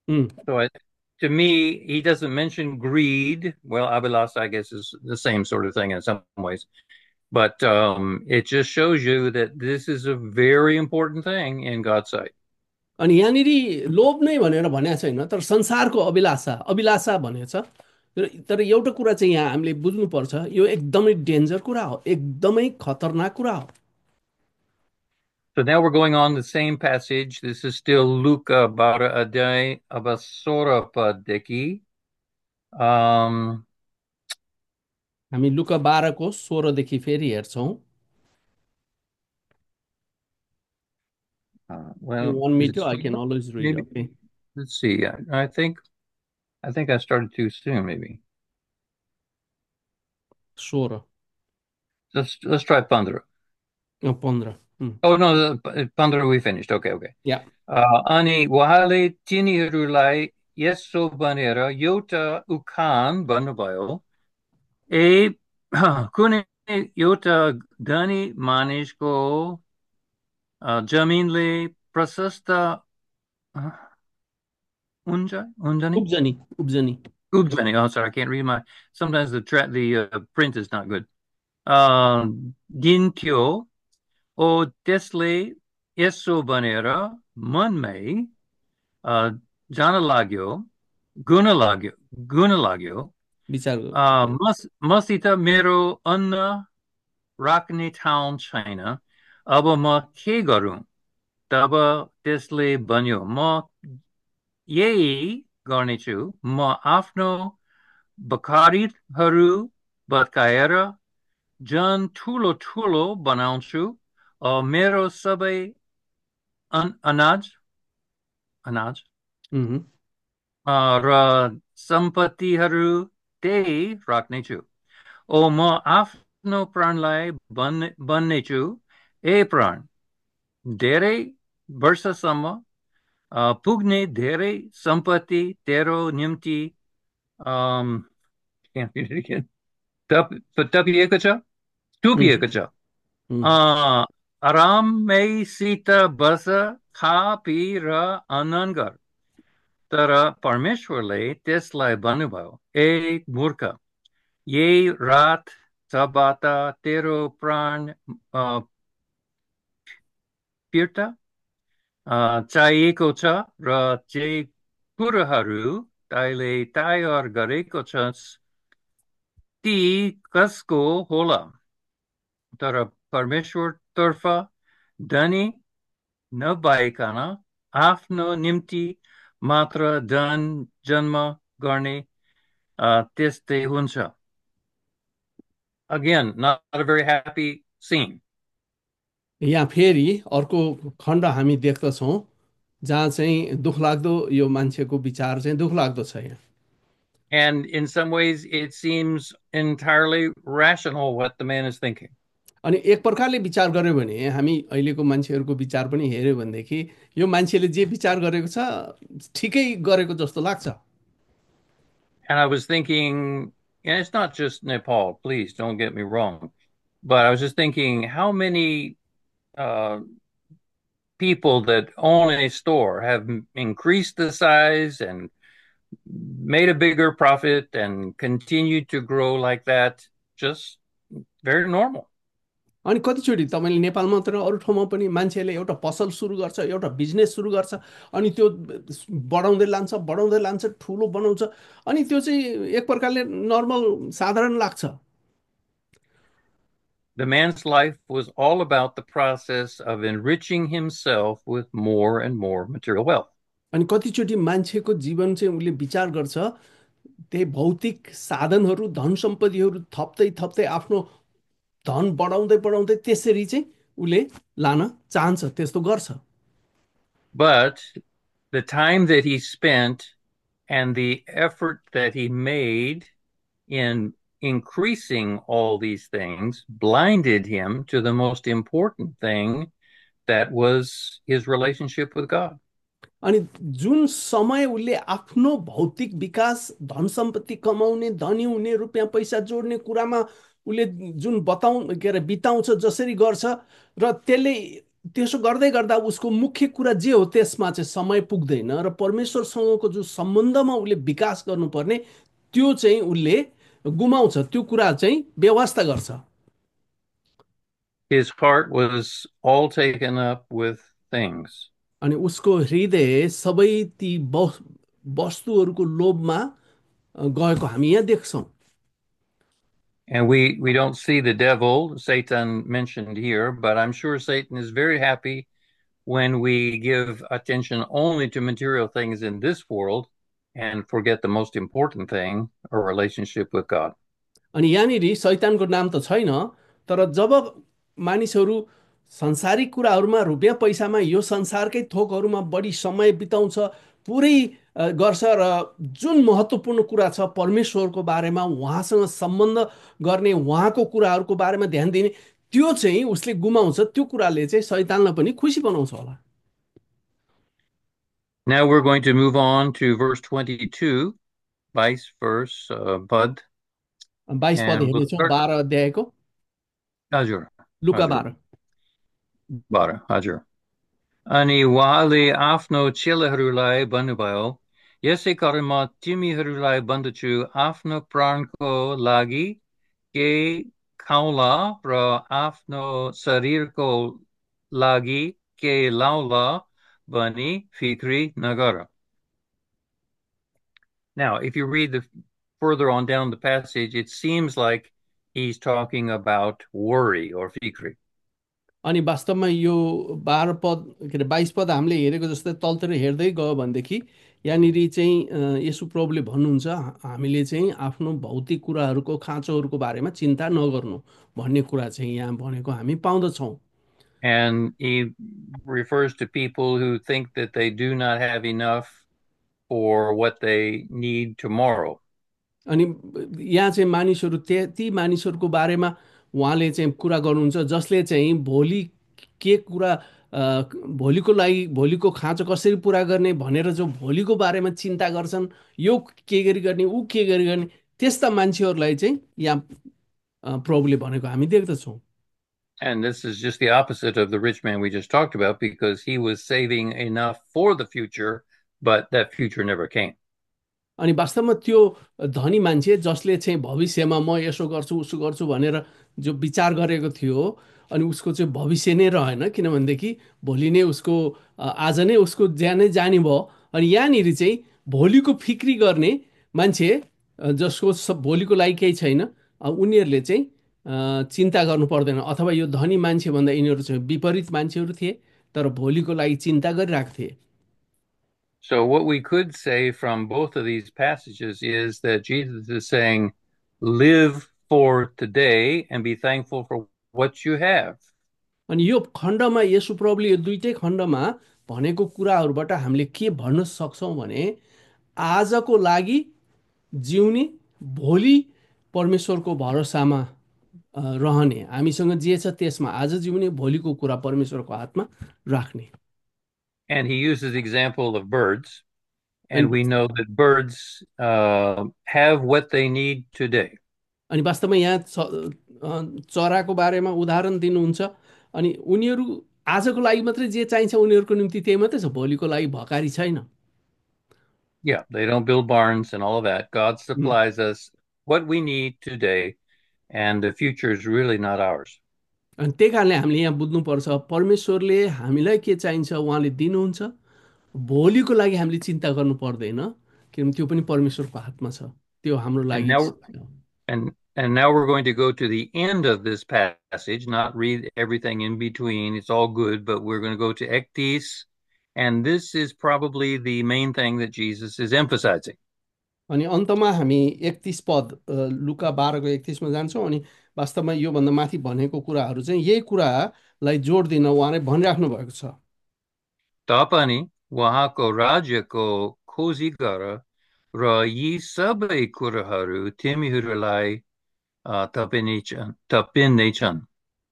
उम्, So I, to me, he doesn't mention greed. Well, Abilasa, I guess, is the same sort of thing in some ways. But um, it just shows you that this is a very important thing in God's sight. अनि यहाँनिर लोभ नै भनेर भनेको छैन, तर संसारको अभिलाषा अभिलाषा भनेको छ। र तर एउटा कुरा चाहिँ यहाँ हामीले बुझ्नुपर्छ, यो एकदमै डेन्जर कुरा हो, एकदमै खतरनाक कुरा हो। So now we're going on the same passage. This is still Luca bara adai abasora padeki. Um, हामी लुका बाह्रको सोह्रदेखि फेरि हेर्छौँ। uh, You well, want me is it to? I can sola? always read. Maybe. Okay. Let's see. I, I think I think I started too soon. Maybe सोह्र let's let's try Pandra. अँ, पन्ध्र उम्, Oh no, the- Pandra we finished. Okay, okay. Yeah Uh, ani wahale tinirulai yeso banera yota ukan banubao e kune yota gani manishko uh, jaminle prasasta uh, unja unjani उब्जनी उब्जनी ubjani. Oh, sorry, I can't read my. Sometimes the tra the uh, print is not good. Uh, Gintyo o tesle yeso banera manmei uh, janalagyo gunalagyo gunalagyo विचार गर- uh, mas masita mero anna rakni town China अब म के गरौँ तब त्यसले भन्यो म यही गर्नेछु म आफ्नो बकरिदहरू भत्काएर जन ठुलो ठुलो बनाउँछु अ मेरो सबै अन, अनाज अनाज उम्, अ, र सम्पत्तिहरू त्यही राख्नेछु ओ म आफ्नो प्राणलाई बन्ने बन्नेछु ए प्राण धेरै वर्षसम्म अ, पुग्ने धेरै सम्पत्ति तेरो निम्ति um, can't read it again. Tap, tapiएको छ उम्, टुपिएको छ उम्, अ, आरामै सित बस खा पी र आनन्द गर तर परमेश्वरले त्यसलाई भन्नुभयो ए मूर्ख यही रात सबाट तेरो प्राण अ, फिर्ता अ, चाहिएको छ र जे कुराहरू तैँले तयार गरेको छस् ती कसको होला तर परमेश्वरतर्फ धनी नभइकन आफ्नो निम्ति मात्र धन जन्म गर्ने अ, त्यस्तै हुन्छ again not a very happy scene. यहाँ फेरि अर्को खण्ड हामी देख्दछौँ जहाँ चाहिँ दुःखलाग्दो यो मान्छेको विचार चाहिँ दुःखलाग्दो छ यहाँ। And in some ways, it seems entirely rational what the man is thinking. अनि एक प्रकारले विचार गर्यो भने हामी अहिलेको मान्छेहरूको विचार पनि हेऱ्यो भनेदेखि यो मान्छेले जे विचार गरेको छ ठिकै गरेको जस्तो लाग्छ। And I was thinking, and it's not just Nepal, please don't get me wrong, but I was just thinking how many uh, people that own a store have m- increased the size and made a bigger profit and continued to grow like that, just very normal. अनि कतिचोटि तपाईँले नेपालमा मात्र अरू ठाउँमा पनि मान्छेले एउटा पसल सुरु गर्छ, एउटा बिजनेस सुरु गर्छ, अनि त्यो बढाउँदै लान्छ बढाउँदै लान्छ ठुलो बनाउँछ, अनि त्यो चाहिँ एक प्रकारले नर्मल साधारण लाग्छ। The man's life was all about the process of enriching himself with more and more material wealth. अनि कतिचोटि मान्छेको जीवन चाहिँ उसले विचार गर्छ त्यही भौतिक साधनहरू धन सम्पत्तिहरू थप्दै थप्दै आफ्नो धन बढाउँदै बढाउँदै त्यसरी चाहिँ उसले लान चाहन्छ, त्यस्तो गर्छ। But the time that he spent and the effort that he made in increasing all these things blinded him to the most important thing that was his relationship with God. अनि जुन समय उसले आफ्नो भौतिक विकास धन सम्पत्ति कमाउने धनी हुने रुपियाँ पैसा जोड्ने कुरामा उसले जुन बताउ के अरे बिताउँछ जसरी गर्छ र त्यसले त्यसो गर्दै गर्दा उसको मुख्य कुरा जे हो त्यसमा चाहिँ समय पुग्दैन र परमेश्वरसँगको जो सम्बन्धमा उसले विकास गर्नुपर्ने त्यो चाहिँ उसले गुमाउँछ, त्यो कुरा चाहिँ व्यवस्था गर्छ। His heart was all taken up with things. अनि उसको हृदय सबै ती वस- वस्तुहरूको लोभमा अ, गएको हामी यहाँ देख्छौँ। And we, we don't see the devil, Satan, mentioned here, but I'm sure Satan is very happy when we give attention only to material things in this world and forget the most important thing, a relationship with God. अनि यहाँनिर शैतानको नाम त छैन, तर जब मानिसहरू संसारिक कुराहरूमा रुपियाँ पैसामा यो संसारकै थोकहरूमा बढी समय बिताउँछ, पुरै अ, गर्छ र जुन महत्त्वपूर्ण कुरा छ परमेश्वरको बारेमा उहाँसँग सम्बन्ध गर्ने उहाँको कुराहरूको बारेमा ध्यान दिने त्यो चाहिँ उसले गुमाउँछ। त्यो कुराले चाहिँ शैतानलाई पनि खुसी बनाउँछ होला। Now we're going to move on to verse twenty-two, vice verse, uh, Bud, बाइस पद and we'll हेर्नेछौँ start. बाह्र अध्यायको, Hajur, लुका Hajur, बाह्र। Bara, Hajur. Ani wali afno chilahurulai banubao, yese karima timihurulai bandachu afno pranko lagi, ke kaula ra afno sarirko lagi, ke laula bani fikri nagara. Now, if you read the further on down the passage, it seems like he's talking about worry or fikri. अनि वास्तवमा यो बाह्र पद के अरे बाइस पद हामीले हेरेको जस्तै तलतिर हेर्दै गयो भनेदेखि यहाँनिर चाहिँ अ, यसु प्रभुले भन्नुहुन्छ हा- हामीले चाहिँ आफ्नो भौतिक कुराहरूको खाँचोहरूको बारेमा चिन्ता नगर्नु भन्ने कुरा चाहिँ यहाँ भनेको हामी पाउँदछौँ। And he refers to people who think that they do not have enough for what they need tomorrow. अनि यहाँ चाहिँ मानिसहरू त्यो ती मानिसहरूको बारेमा उहाँले चाहिँ कुरा गर्नुहुन्छ जसले चाहिँ भोलि के कुरा अ, भोलिको लागि भोलिको खाँचो कसरी पुरा गर्ने भनेर जो भोलिको बारेमा चिन्ता गर्छन्, यो के गरी गर्ने ऊ के गरी गर्ने, त्यस्ता मान्छेहरूलाई चाहिँ यहाँ अ, प्रभुले भनेको हामी देख्दछौँ। And this is just the opposite of the rich man we just talked about because he was saving enough for the future, but that future never came. अनि वास्तवमा त्यो धनी मान्छे जसले चाहिँ भविष्यमा म यसो गर्छु उसो गर्छु भनेर जो विचार गरेको थियो, अनि उसको चाहिँ भविष्य नै रहेन, किनभनेदेखि भोलि नै उसको अ, आज नै उसको ज्यानै जाने भयो। अनि यहाँनिर चाहिँ भोलिको फिक्री गर्ने मान्छे अ, जसको सब भोलिको लागि केही छैन, अ, उनीहरूले चाहिँ अ, चिन्ता गर्नु पर्दैन, अथवा यो धनी मान्छेभन्दा यिनीहरू चाहिँ विपरीत मान्छेहरू थिए, तर भोलिको लागि चिन्ता गरिरहेको थिए। So, what we could say from both of these passages is that Jesus is saying, live for today and be thankful for what you have. अनि यो खण्डमा यसु प्रभुले यो दुइटै खण्डमा भनेको कुराहरूबाट हामीले के भन्न सक्छौँ भने आजको लागि जिउने, भोलि परमेश्वरको भरोसामा अ, रहने, हामीसँग जे छ त्यसमा आज जिउने, भोलिको कुरा परमेश्वरको हातमा राख्ने। And he uses the example of birds. And अनि we know that birds uh, have what they need today. अनि वास्तवमा यहाँ च अ, चराको बारेमा उदाहरण दिनुहुन्छ। अनि उनीहरू आजको लागि मात्रै जे चाहिन्छ उनीहरूको निम्ति त्यही मात्रै छ, भोलिको लागि भकारी छैन। Yeah, they don't build barns and all of that. God supplies us what we need today, and the future is really not ours. अनि त्यही कारणले हामीले यहाँ बुझ्नुपर्छ परमेश्वरले हामीलाई के चाहिन्छ उहाँले दिनुहुन्छ, भोलिको लागि हामीले चिन्ता गर्नु पर्दैन, किनभने त्यो पनि परमेश्वरको हातमा छ, त्यो हाम्रो And लागि now छैन। and and now we're going to go to the end of this passage, not read everything in between. It's all good, but we're going to go to Ectis, and this is probably the main thing that Jesus is emphasizing. अनि अन्तमा हामी एकतिस पद a, लुका बाह्रको एकतिसमा जान्छौँ। अनि वास्तवमा योभन्दा माथि भनेको कुराहरू चाहिँ यही कुरालाई जोड दिन उहाँले भनिराख्नु भएको छ। Tapani wahako rajako kozi gara ra yi sabai kuraharu timihuralai uh, tapinichan tapinichan.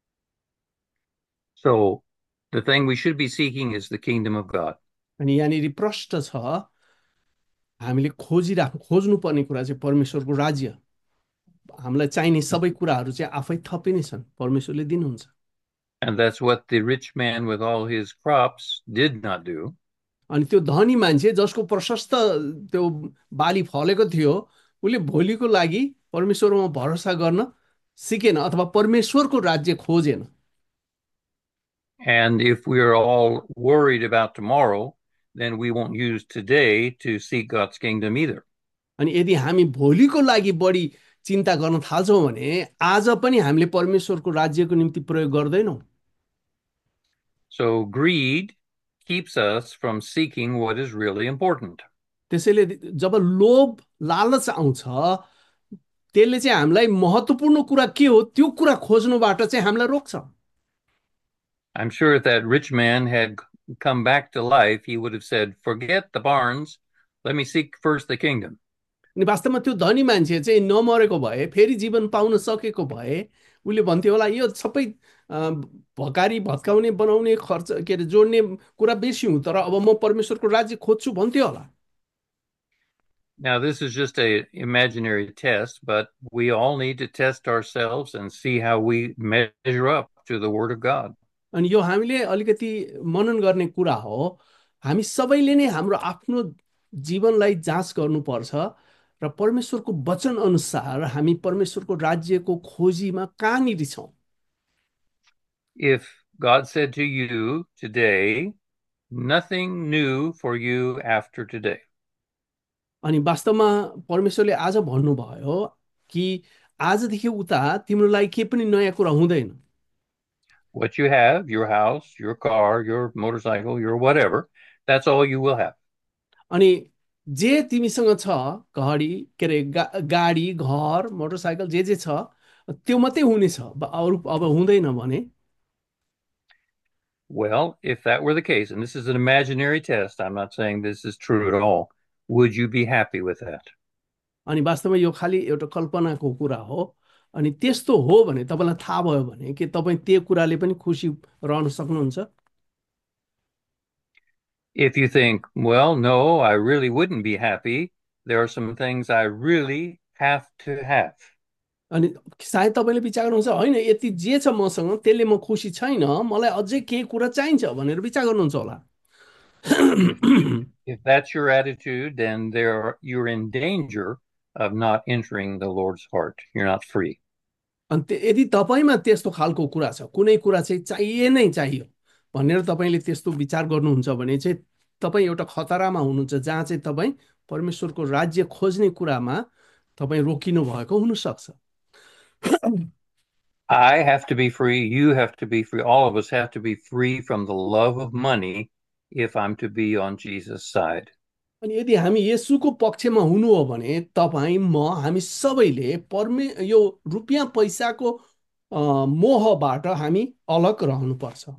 So the thing we should be seeking is the kingdom of God. अनि यहाँनिर प्रष्ट छ हामीले खोजिराख्नु खोज्नुपर्ने कुरा चाहिँ परमेश्वरको राज्य, हामीलाई चाहिने सबै कुराहरू चाहिँ आफै थपि नै छन्, परमेश्वरले दिनुहुन्छ। And that's what the rich man with all his crops did not do. अनि त्यो धनी मान्छे जसको प्रशस्त त्यो बाली फलेको थियो, उसले भोलिको लागि परमेश्वरमा भरोसा गर्न सिकेन अथवा परमेश्वरको राज्य खोजेन। And if we are all worried about tomorrow, then we won't use today to seek God's kingdom either. अनि यदि हामी भोलिको लागि बढी चिन्ता गर्न थाल्छौँ भने आज पनि हामीले परमेश्वरको राज्यको निम्ति प्रयोग गर्दैनौँ। So greed keeps us from seeking what is really important. त्यसैले जब लोभ लालच आउँछ, त्यसले चाहिँ हामीलाई महत्त्वपूर्ण कुरा के हो त्यो कुरा खोज्नुबाट चाहिँ हामीलाई रोक्छ। I'm sure if that rich man had come back to life, he would have said, "Forget the barns. Let me seek first the kingdom." अनि वास्तवमा त्यो धनी मान्छे चाहिँ नमरेको भए, फेरि जीवन पाउन सकेको भए उसले भन्थ्यो होला यो सबै अ, भकारी भत्काउने बनाउने खर्च के अरे जोड्ने कुरा बेसी हुँ, तर अब म परमेश्वरको राज्य खोज्छु भन्थ्यो होला। Now, this is just a imaginary test, but we all need to test ourselves and see how we measure up to the Word of God. अनि यो हामीले अलिकति मनन गर्ने कुरा हो। हामी सबैले नै हाम्रो आफ्नो जीवनलाई जाँच गर्नुपर्छ र परमेश्वरको वचन अनुसार हामी परमेश्वरको राज्यको खोजीमा कहाँनिर छौँ। If God said to you today, nothing new for you after today, अनि वास्तवमा परमेश्वरले आज भन्नुभयो कि आजदेखि उता तिम्रो लागि के पनि नयाँ कुरा हुँदैन। what you have, your house, your car, your motorcycle, your whatever, that's all you will have. अनि जे तिमीसँग छ, घडी के अरे गा, गाडी घर मोटरसाइकल जे जे छ त्यो मात्रै हुनेछ, ब- अरू अब हुँदैन भने। Well, if that were the case, and this is an imaginary test, I'm not saying this is true at all, would you be happy with that? अनि वास्तवमा यो खालि एउटा कल्पनाको कुरा हो। अनि त्यस्तो हो भने तपाईँलाई थाहा भयो भने कि तपाईँ त्यो कुराले पनि खुसी रहन सक्नुहुन्छ। If you think, well, no, I really wouldn't be happy, there are some things I really have to have. अनि सायद तपाईँले विचार गर्नुहुन्छ होइन यति जे छ मसँग त्यसले म खुसी छैन, मलाई अझै केही कुरा चाहिन्छ भनेर विचार गर्नुहुन्छ होला। If if if that's your attitude, then there are, you're in danger of not entering the Lord's heart. You're not free. अनि त्यो- यदि तपाईँमा त्यस्तो खालको कुरा छ, कुनै कुरा चाहिँ चाहिए नै चाहियो भनेर तपाईँले त्यस्तो विचार गर्नुहुन्छ भने चाहिँ तपाईँ एउटा खतरामा हुनुहुन्छ, जहाँ चाहिँ तपाईँ परमेश्वरको राज्य खोज्ने कुरामा तपाईँ रोकिनु भएको हुनसक्छ। I have to be free. You have to be free. All of us have to be free from the love of money if I'm to be on Jesus' side. अनि यदि हामी येशूको पक्षमा हुनु हो भने तपाईँ म हामी सबैले परमे यो रुपियाँ पैसाको अ, मोहबाट हामी अलग रहनुपर्छ।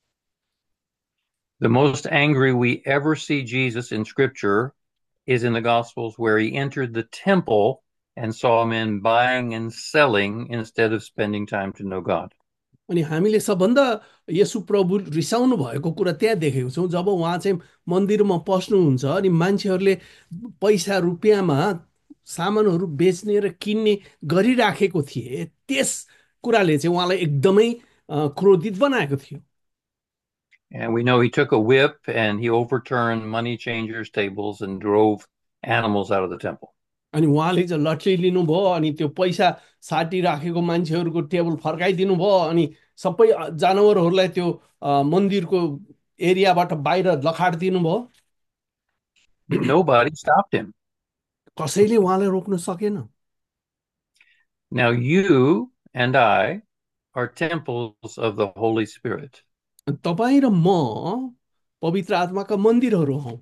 The most angry we ever see Jesus in Scripture is in the Gospels, where he entered the temple and saw men buying and selling instead of spending time to know God. अनि हामीले सबभन्दा यसु प्रभु रिसाउनु भएको कुरा त्यहाँ देखेको छौँ, जब उहाँ चाहिँ मन्दिरमा पस्नुहुन्छ अनि मान्छेहरूले पैसा रुपियाँमा सामानहरू बेच्ने र किन्ने गरिराखेको थिए, त्यस कुराले चाहिँ उहाँलाई एकदमै अ, क्रोधित बनाएको थियो। And we know he took a whip and he overturned money changers' tables and drove animals out of the temple. अनि उहाँले चाहिँ लट्ठी लिनुभयो अनि त्यो पैसा साटिराखेको मान्छेहरूको टेबल फर्काइदिनु भयो अनि सबै जानवरहरूलाई त्यो अ, मन्दिरको एरियाबाट बाहिर लखाडिदिनु भयो। Nobody stopped him. कसैले उहाँलाई रोक्न सकेन। Now, you and I are temples of the Holy Spirit. अनि तपाईँ र म पवित्र आत्माका मन्दिरहरू हौँ।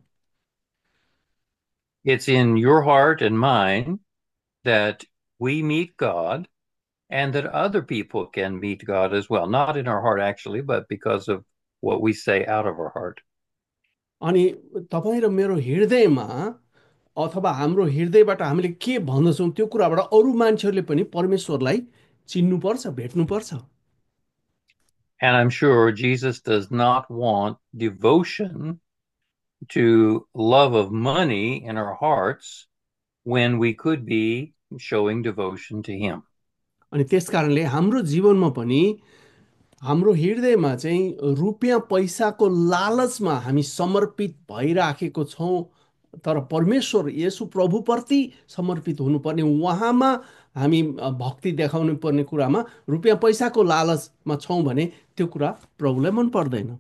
It's in your heart and mine that we meet God and that other people can meet God as well. Not in our heart, actually, but because of what we say out of our heart. अनि तपाईँ र मेरो हृदयमा अथवा हाम्रो हृदयबाट हामीले के भन्दछौँ त्यो कुराबाट अरू मान्छेहरूले पनि परमेश्वरलाई चिन्नुपर्छ, भेट्नुपर्छ। And I'm sure Jesus does not want devotion to love of money in our hearts when we could be showing devotion to Him. अनि त्यस कारणले हाम्रो जीवनमा पनि हाम्रो हृदयमा चाहिँ रुपियाँ पैसाको लालचमा हामी समर्पित भइराखेको छौँ। तर परमेश्वर येशू प्रभुप्रति समर्पित हुनुपर्ने, उहाँमा हामी अ, भक्ति देखाउनु पर्ने कुरामा रुपियाँ पैसाको लालचमा छौँ भने त्यो कुरा प्रभुलाई मन पर्दैन।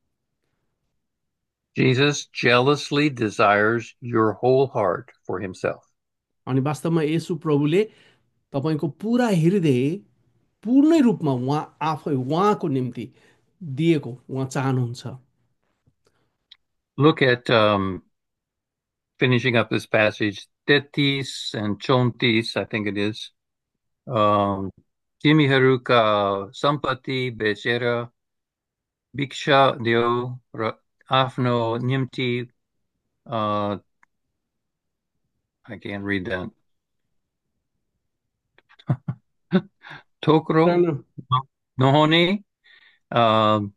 Jesus jealously desires your whole heart for himself. अनि वास्तवमा येशू प्रभुले तपाईँको पुरा हृदय पूर्णै रूपमा उहाँ आफै उहाँको निम्ति दिएको उहाँ चाहनुहुन्छ। Look at um, finishing up this passage, tetis and chontis, I think it is. Um, Timiharuka sampati becera biksha deo ra- afno nimti. Uh, I can't read that. Tokro पुरानो nohoni. Um,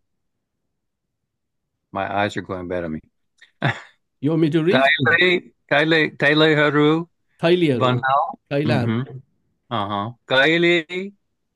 my eyes are going bad on me. यो मिटु रिड Kaile, Kaile, Kaile Haru, थैलीहरू Banal. Mm-hmm. थैलाहरू Uh-huh. Kaile,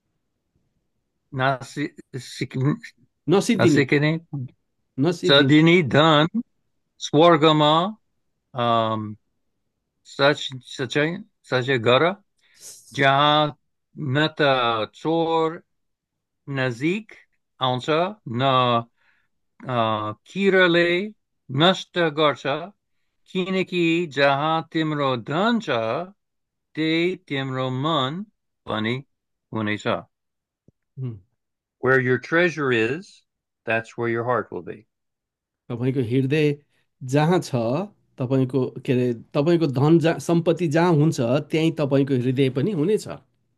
Nasi, नसिद्धिने Nasikini, नसिद्धिने Sadini, Dan, Swargama, um, Sach, Sacha, Sajagara, Jaha, Nata, Tsor, Nazik, Ansa, Na, uh, Kirale, Nasta Garcha, Kiniki, Jaha, Timro, Dancha, De, Timro, Man, Bunny, Unisa. हुँ, Where your treasure is, that's where your heart will be. तपाईँको हृदय जहाँ छ, तपाईँको के अरे तपाईँको धन जहाँ सम्पत्ति जहाँ हुन्छ त्यहीँ तपाईँको हृदय पनि हुनेछ।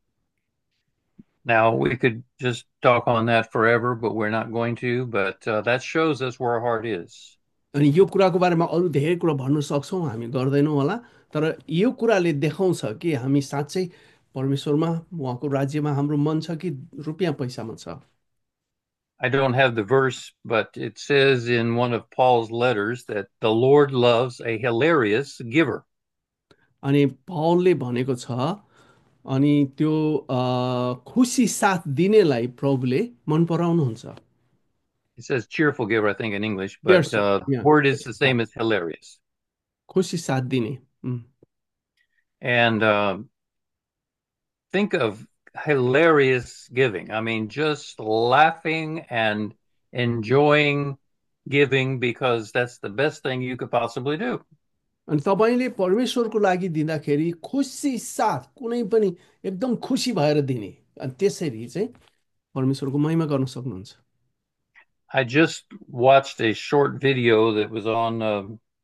Now, we could just talk on that forever, but we're not going to. But uh, that shows us where our heart is. अनि यो कुराको बारेमा अरू धेरै कुरा भन्न सक्छौँ, हामी गर्दैनौँ होला। तर यो कुराले देखाउँछ कि हामी साँच्चै परमेश्वरमा उहाँको राज्यमा हाम्रो मन छ कि रुपियाँ पैसामा छ। I don't have the verse, but it says in one of Paul's letters that the Lord loves a hilarious giver. अनि पौलले भनेको छ, अनि त्यो अ, खुसी साथ दिनेलाई प्रभुले मन पराउनुहुन्छ। It says cheerful giver, I think, in English, but Cheerful, uh, the yeah, word is खुसी the साथ same as hilarious. खुसी साथ दिने। उम्, And uh, think of hilarious giving. I mean, just laughing and enjoying giving because that's the best thing you could possibly do. अनि तपाईँले परमेश्वरको लागि दिँदाखेरि खुसी साथ कुनै पनि एकदम खुसी भएर दिने, अनि त्यसरी चाहिँ परमेश्वरको महिमा गर्न सक्नुहुन्छ। I just watched a short video that was on uh,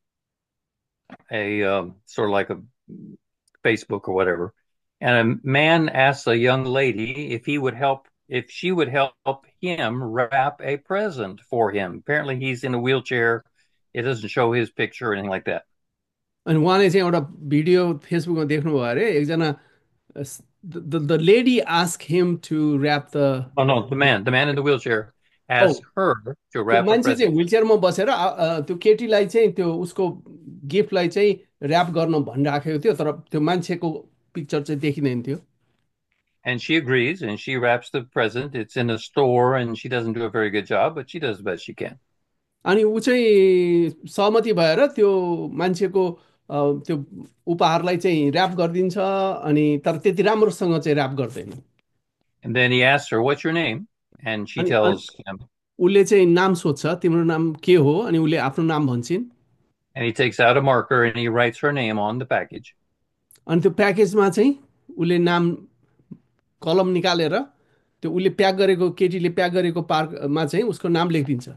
a um, sort of like a Facebook or whatever, and a man asked a young lady if he would help, if she would help him wrap a present for him. Apparently, he's in a wheelchair. It doesn't show his picture or anything like that. अनि उहाँले चाहिँ एउटा video फेसबुकमा देख्नुभयो अरे, एकजना the lady ask him to wrap the Oh no, the man, the man in the wheelchair औ asked her to त्यो wrap a मान्छे चाहिँ present. व्हिलचेयरमा बसेर अ, अ, त्यो केटीलाई चाहिँ त्यो उसको गिफ्टलाई चाहिँ ऱ्याप गर्न भनिराखेको थियो, तर त्यो मान्छेको पिक्चर चाहिँ देखिँदैन थियो। And she agrees and she wraps the present. It's in a store and she doesn't do a very good job, but she does the best she can. अनि ऊ चाहिँ सहमति भएर त्यो मान्छेको अ, त्यो उपहारलाई चाहिँ ऱ्याप गरिदिन्छ, अनि तर त्यति राम्रोसँग चाहिँ ऱ्याप गर्दैन। And then he asks her, "What's your name?" And she अनि tells अनि him, उसले चाहिँ नाम सोध्छ, तिम्रो नाम के हो, अनि उसले आफ्नो नाम भन्छन्। and he takes out a marker and he writes her name on the package. अनि त्यो प्याकेजमा चाहिँ उसले नाम कलम निकालेर त्यो उसले प्याक गरेको, केटीले प्याक गरेको पार्कमा चाहिँ उसको नाम लेखिदिन्छ।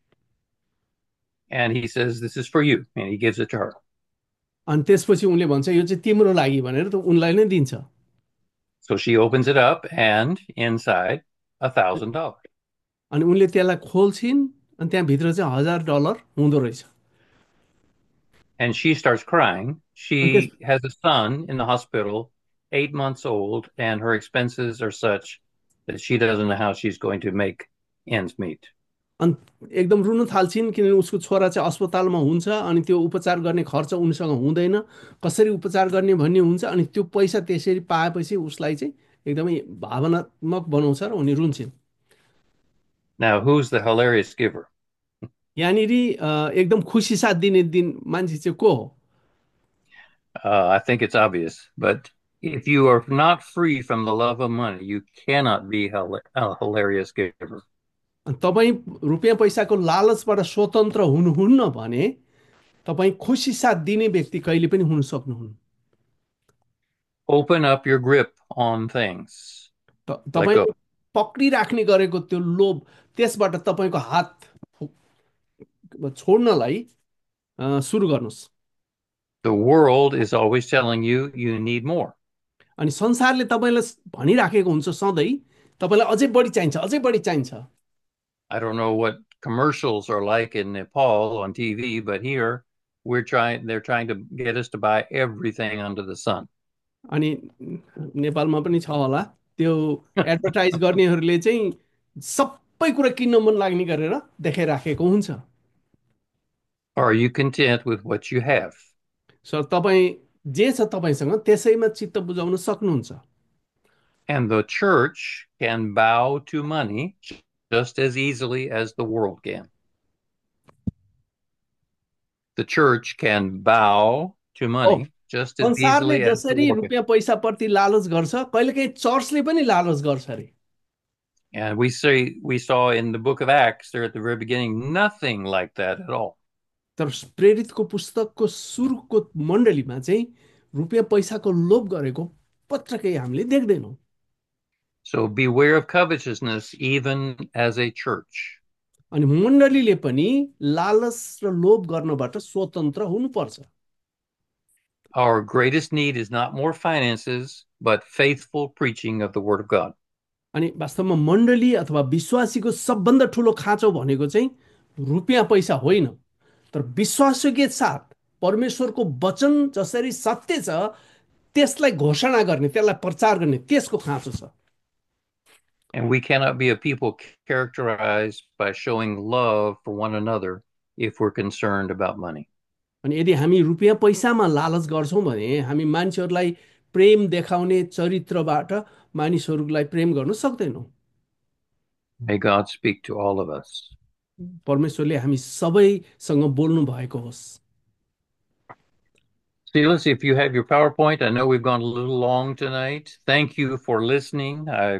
And he says, "This is for you." And he gives it to her. अनि त्यसपछि उनले भन्छ यो चाहिँ तिम्रो लागि भनेर त उनलाई नै दिन्छ। So she opens it up and inside a thousand dollars. अनि उनले त्यसलाई खोल्छिन्, अनि त्यहाँभित्र चाहिँ हजार डलर हुँदो रहेछ। And she starts crying. अनि त्यस She has a son in the hospital, eight months old, and her expenses are such that she doesn't know how she's going to make ends meet. अनि एकदम रुन थाल्छिन्, किनभने उसको छोरा चाहिँ अस्पतालमा हुन्छ, अनि त्यो उपचार गर्ने खर्च उनीसँग हुँदैन, कसरी उपचार गर्ने भन्ने हुन्छ। अनि त्यो पैसा त्यसरी पाएपछि उसलाई चाहिँ एकदमै भावनात्मक बनाउँछ र उनी रुन्छन्। Now, who's the hilarious giver? यहाँनिर अ, एकदम खुसी साथ दिने दिन मान्छे चाहिँ को हो? Uh, I think it's obvious, but if you are not free from the love of money, you cannot be hila- a hilarious giver. अनि तपाईँ रुपियाँ पैसाको लालचबाट स्वतन्त्र हुनुहुन्न भने तपाईँ खुसी साथ दिने व्यक्ति कहिले पनि हुन सक्नुहुन्न। Open up your grip on things. त- Let तपाईँले go. पक्रिराख्ने गरेको त्यो लोभ त्यसबाट तपाईँको हात छोड्नलाई अ, सुरु गर्नुहोस्। The world is always telling you you need more. अनि संसारले तपाईँलाई भनिराखेको हुन्छ सधैँ तपाईँलाई अझै बढी चाहिन्छ, अझै बढी चाहिन्छ। I don't know what commercials are like in Nepal on T V, but here we're trying, they're trying to get us to buy everything under the sun. अनि नेपालमा पनि छ होला त्यो एडभर्टाइज गर्नेहरूले चाहिँ सबै कुरा किन्न मन लाग्ने गरेर देखाइराखेको हुन्छ। Are you content with what you have? Sir तपाईँ जे छ तपाईँसँग त्यसैमा चित्त बुझाउन सक्नुहुन्छ। And the church can bow to money just as easily as the world can. The church can bow to हो, money just as संसारले easily as the जसरी world can. रुपियाँ पैसाप्रति लालच गर्छ कहिलेकाहीँ चर्चले पनि लालच गर्छ अरे। And we say we saw in the book of Acts there at the very beginning nothing like that at all. तर प्रेरितको पुस्तकको सुरुको मण्डलीमा चाहिँ रुपियाँ पैसाको लोभ गरेको पत्रकै हामीले देख्दैनौँ। So beware of covetousness even as a church. अनि मण्डलीले पनि लालच र लोभ गर्नबाट स्वतन्त्र हुनुपर्छ। Our greatest need is not more finances, but faithful preaching of the word of God. अनि वास्तवमा मण्डली अथवा विश्वासीको सबभन्दा ठुलो खाँचो भनेको चाहिँ रुपियाँ पैसा होइन, तर विश्वासयोग्य साथ परमेश्वरको वचन जसरी सत्य छ त्यसलाई घोषणा गर्ने, त्यसलाई प्रचार गर्ने, त्यसको खाँचो छ। And we cannot be a people characterized by showing love for one another if we're concerned about money. अनि यदि हामी रुपियाँ पैसामा लालच गर्छौँ भने हामी मान्छेहरूलाई प्रेम देखाउने चरित्रबाट मानिसहरूलाई प्रेम गर्न सक्दैनौँ। May God speak to all of us. परमेश्वरले हामी सबैसँग बोल्नु भएको होस्। Silas, if you have your PowerPoint, I know we've gone a little long tonight. Thank you for listening. I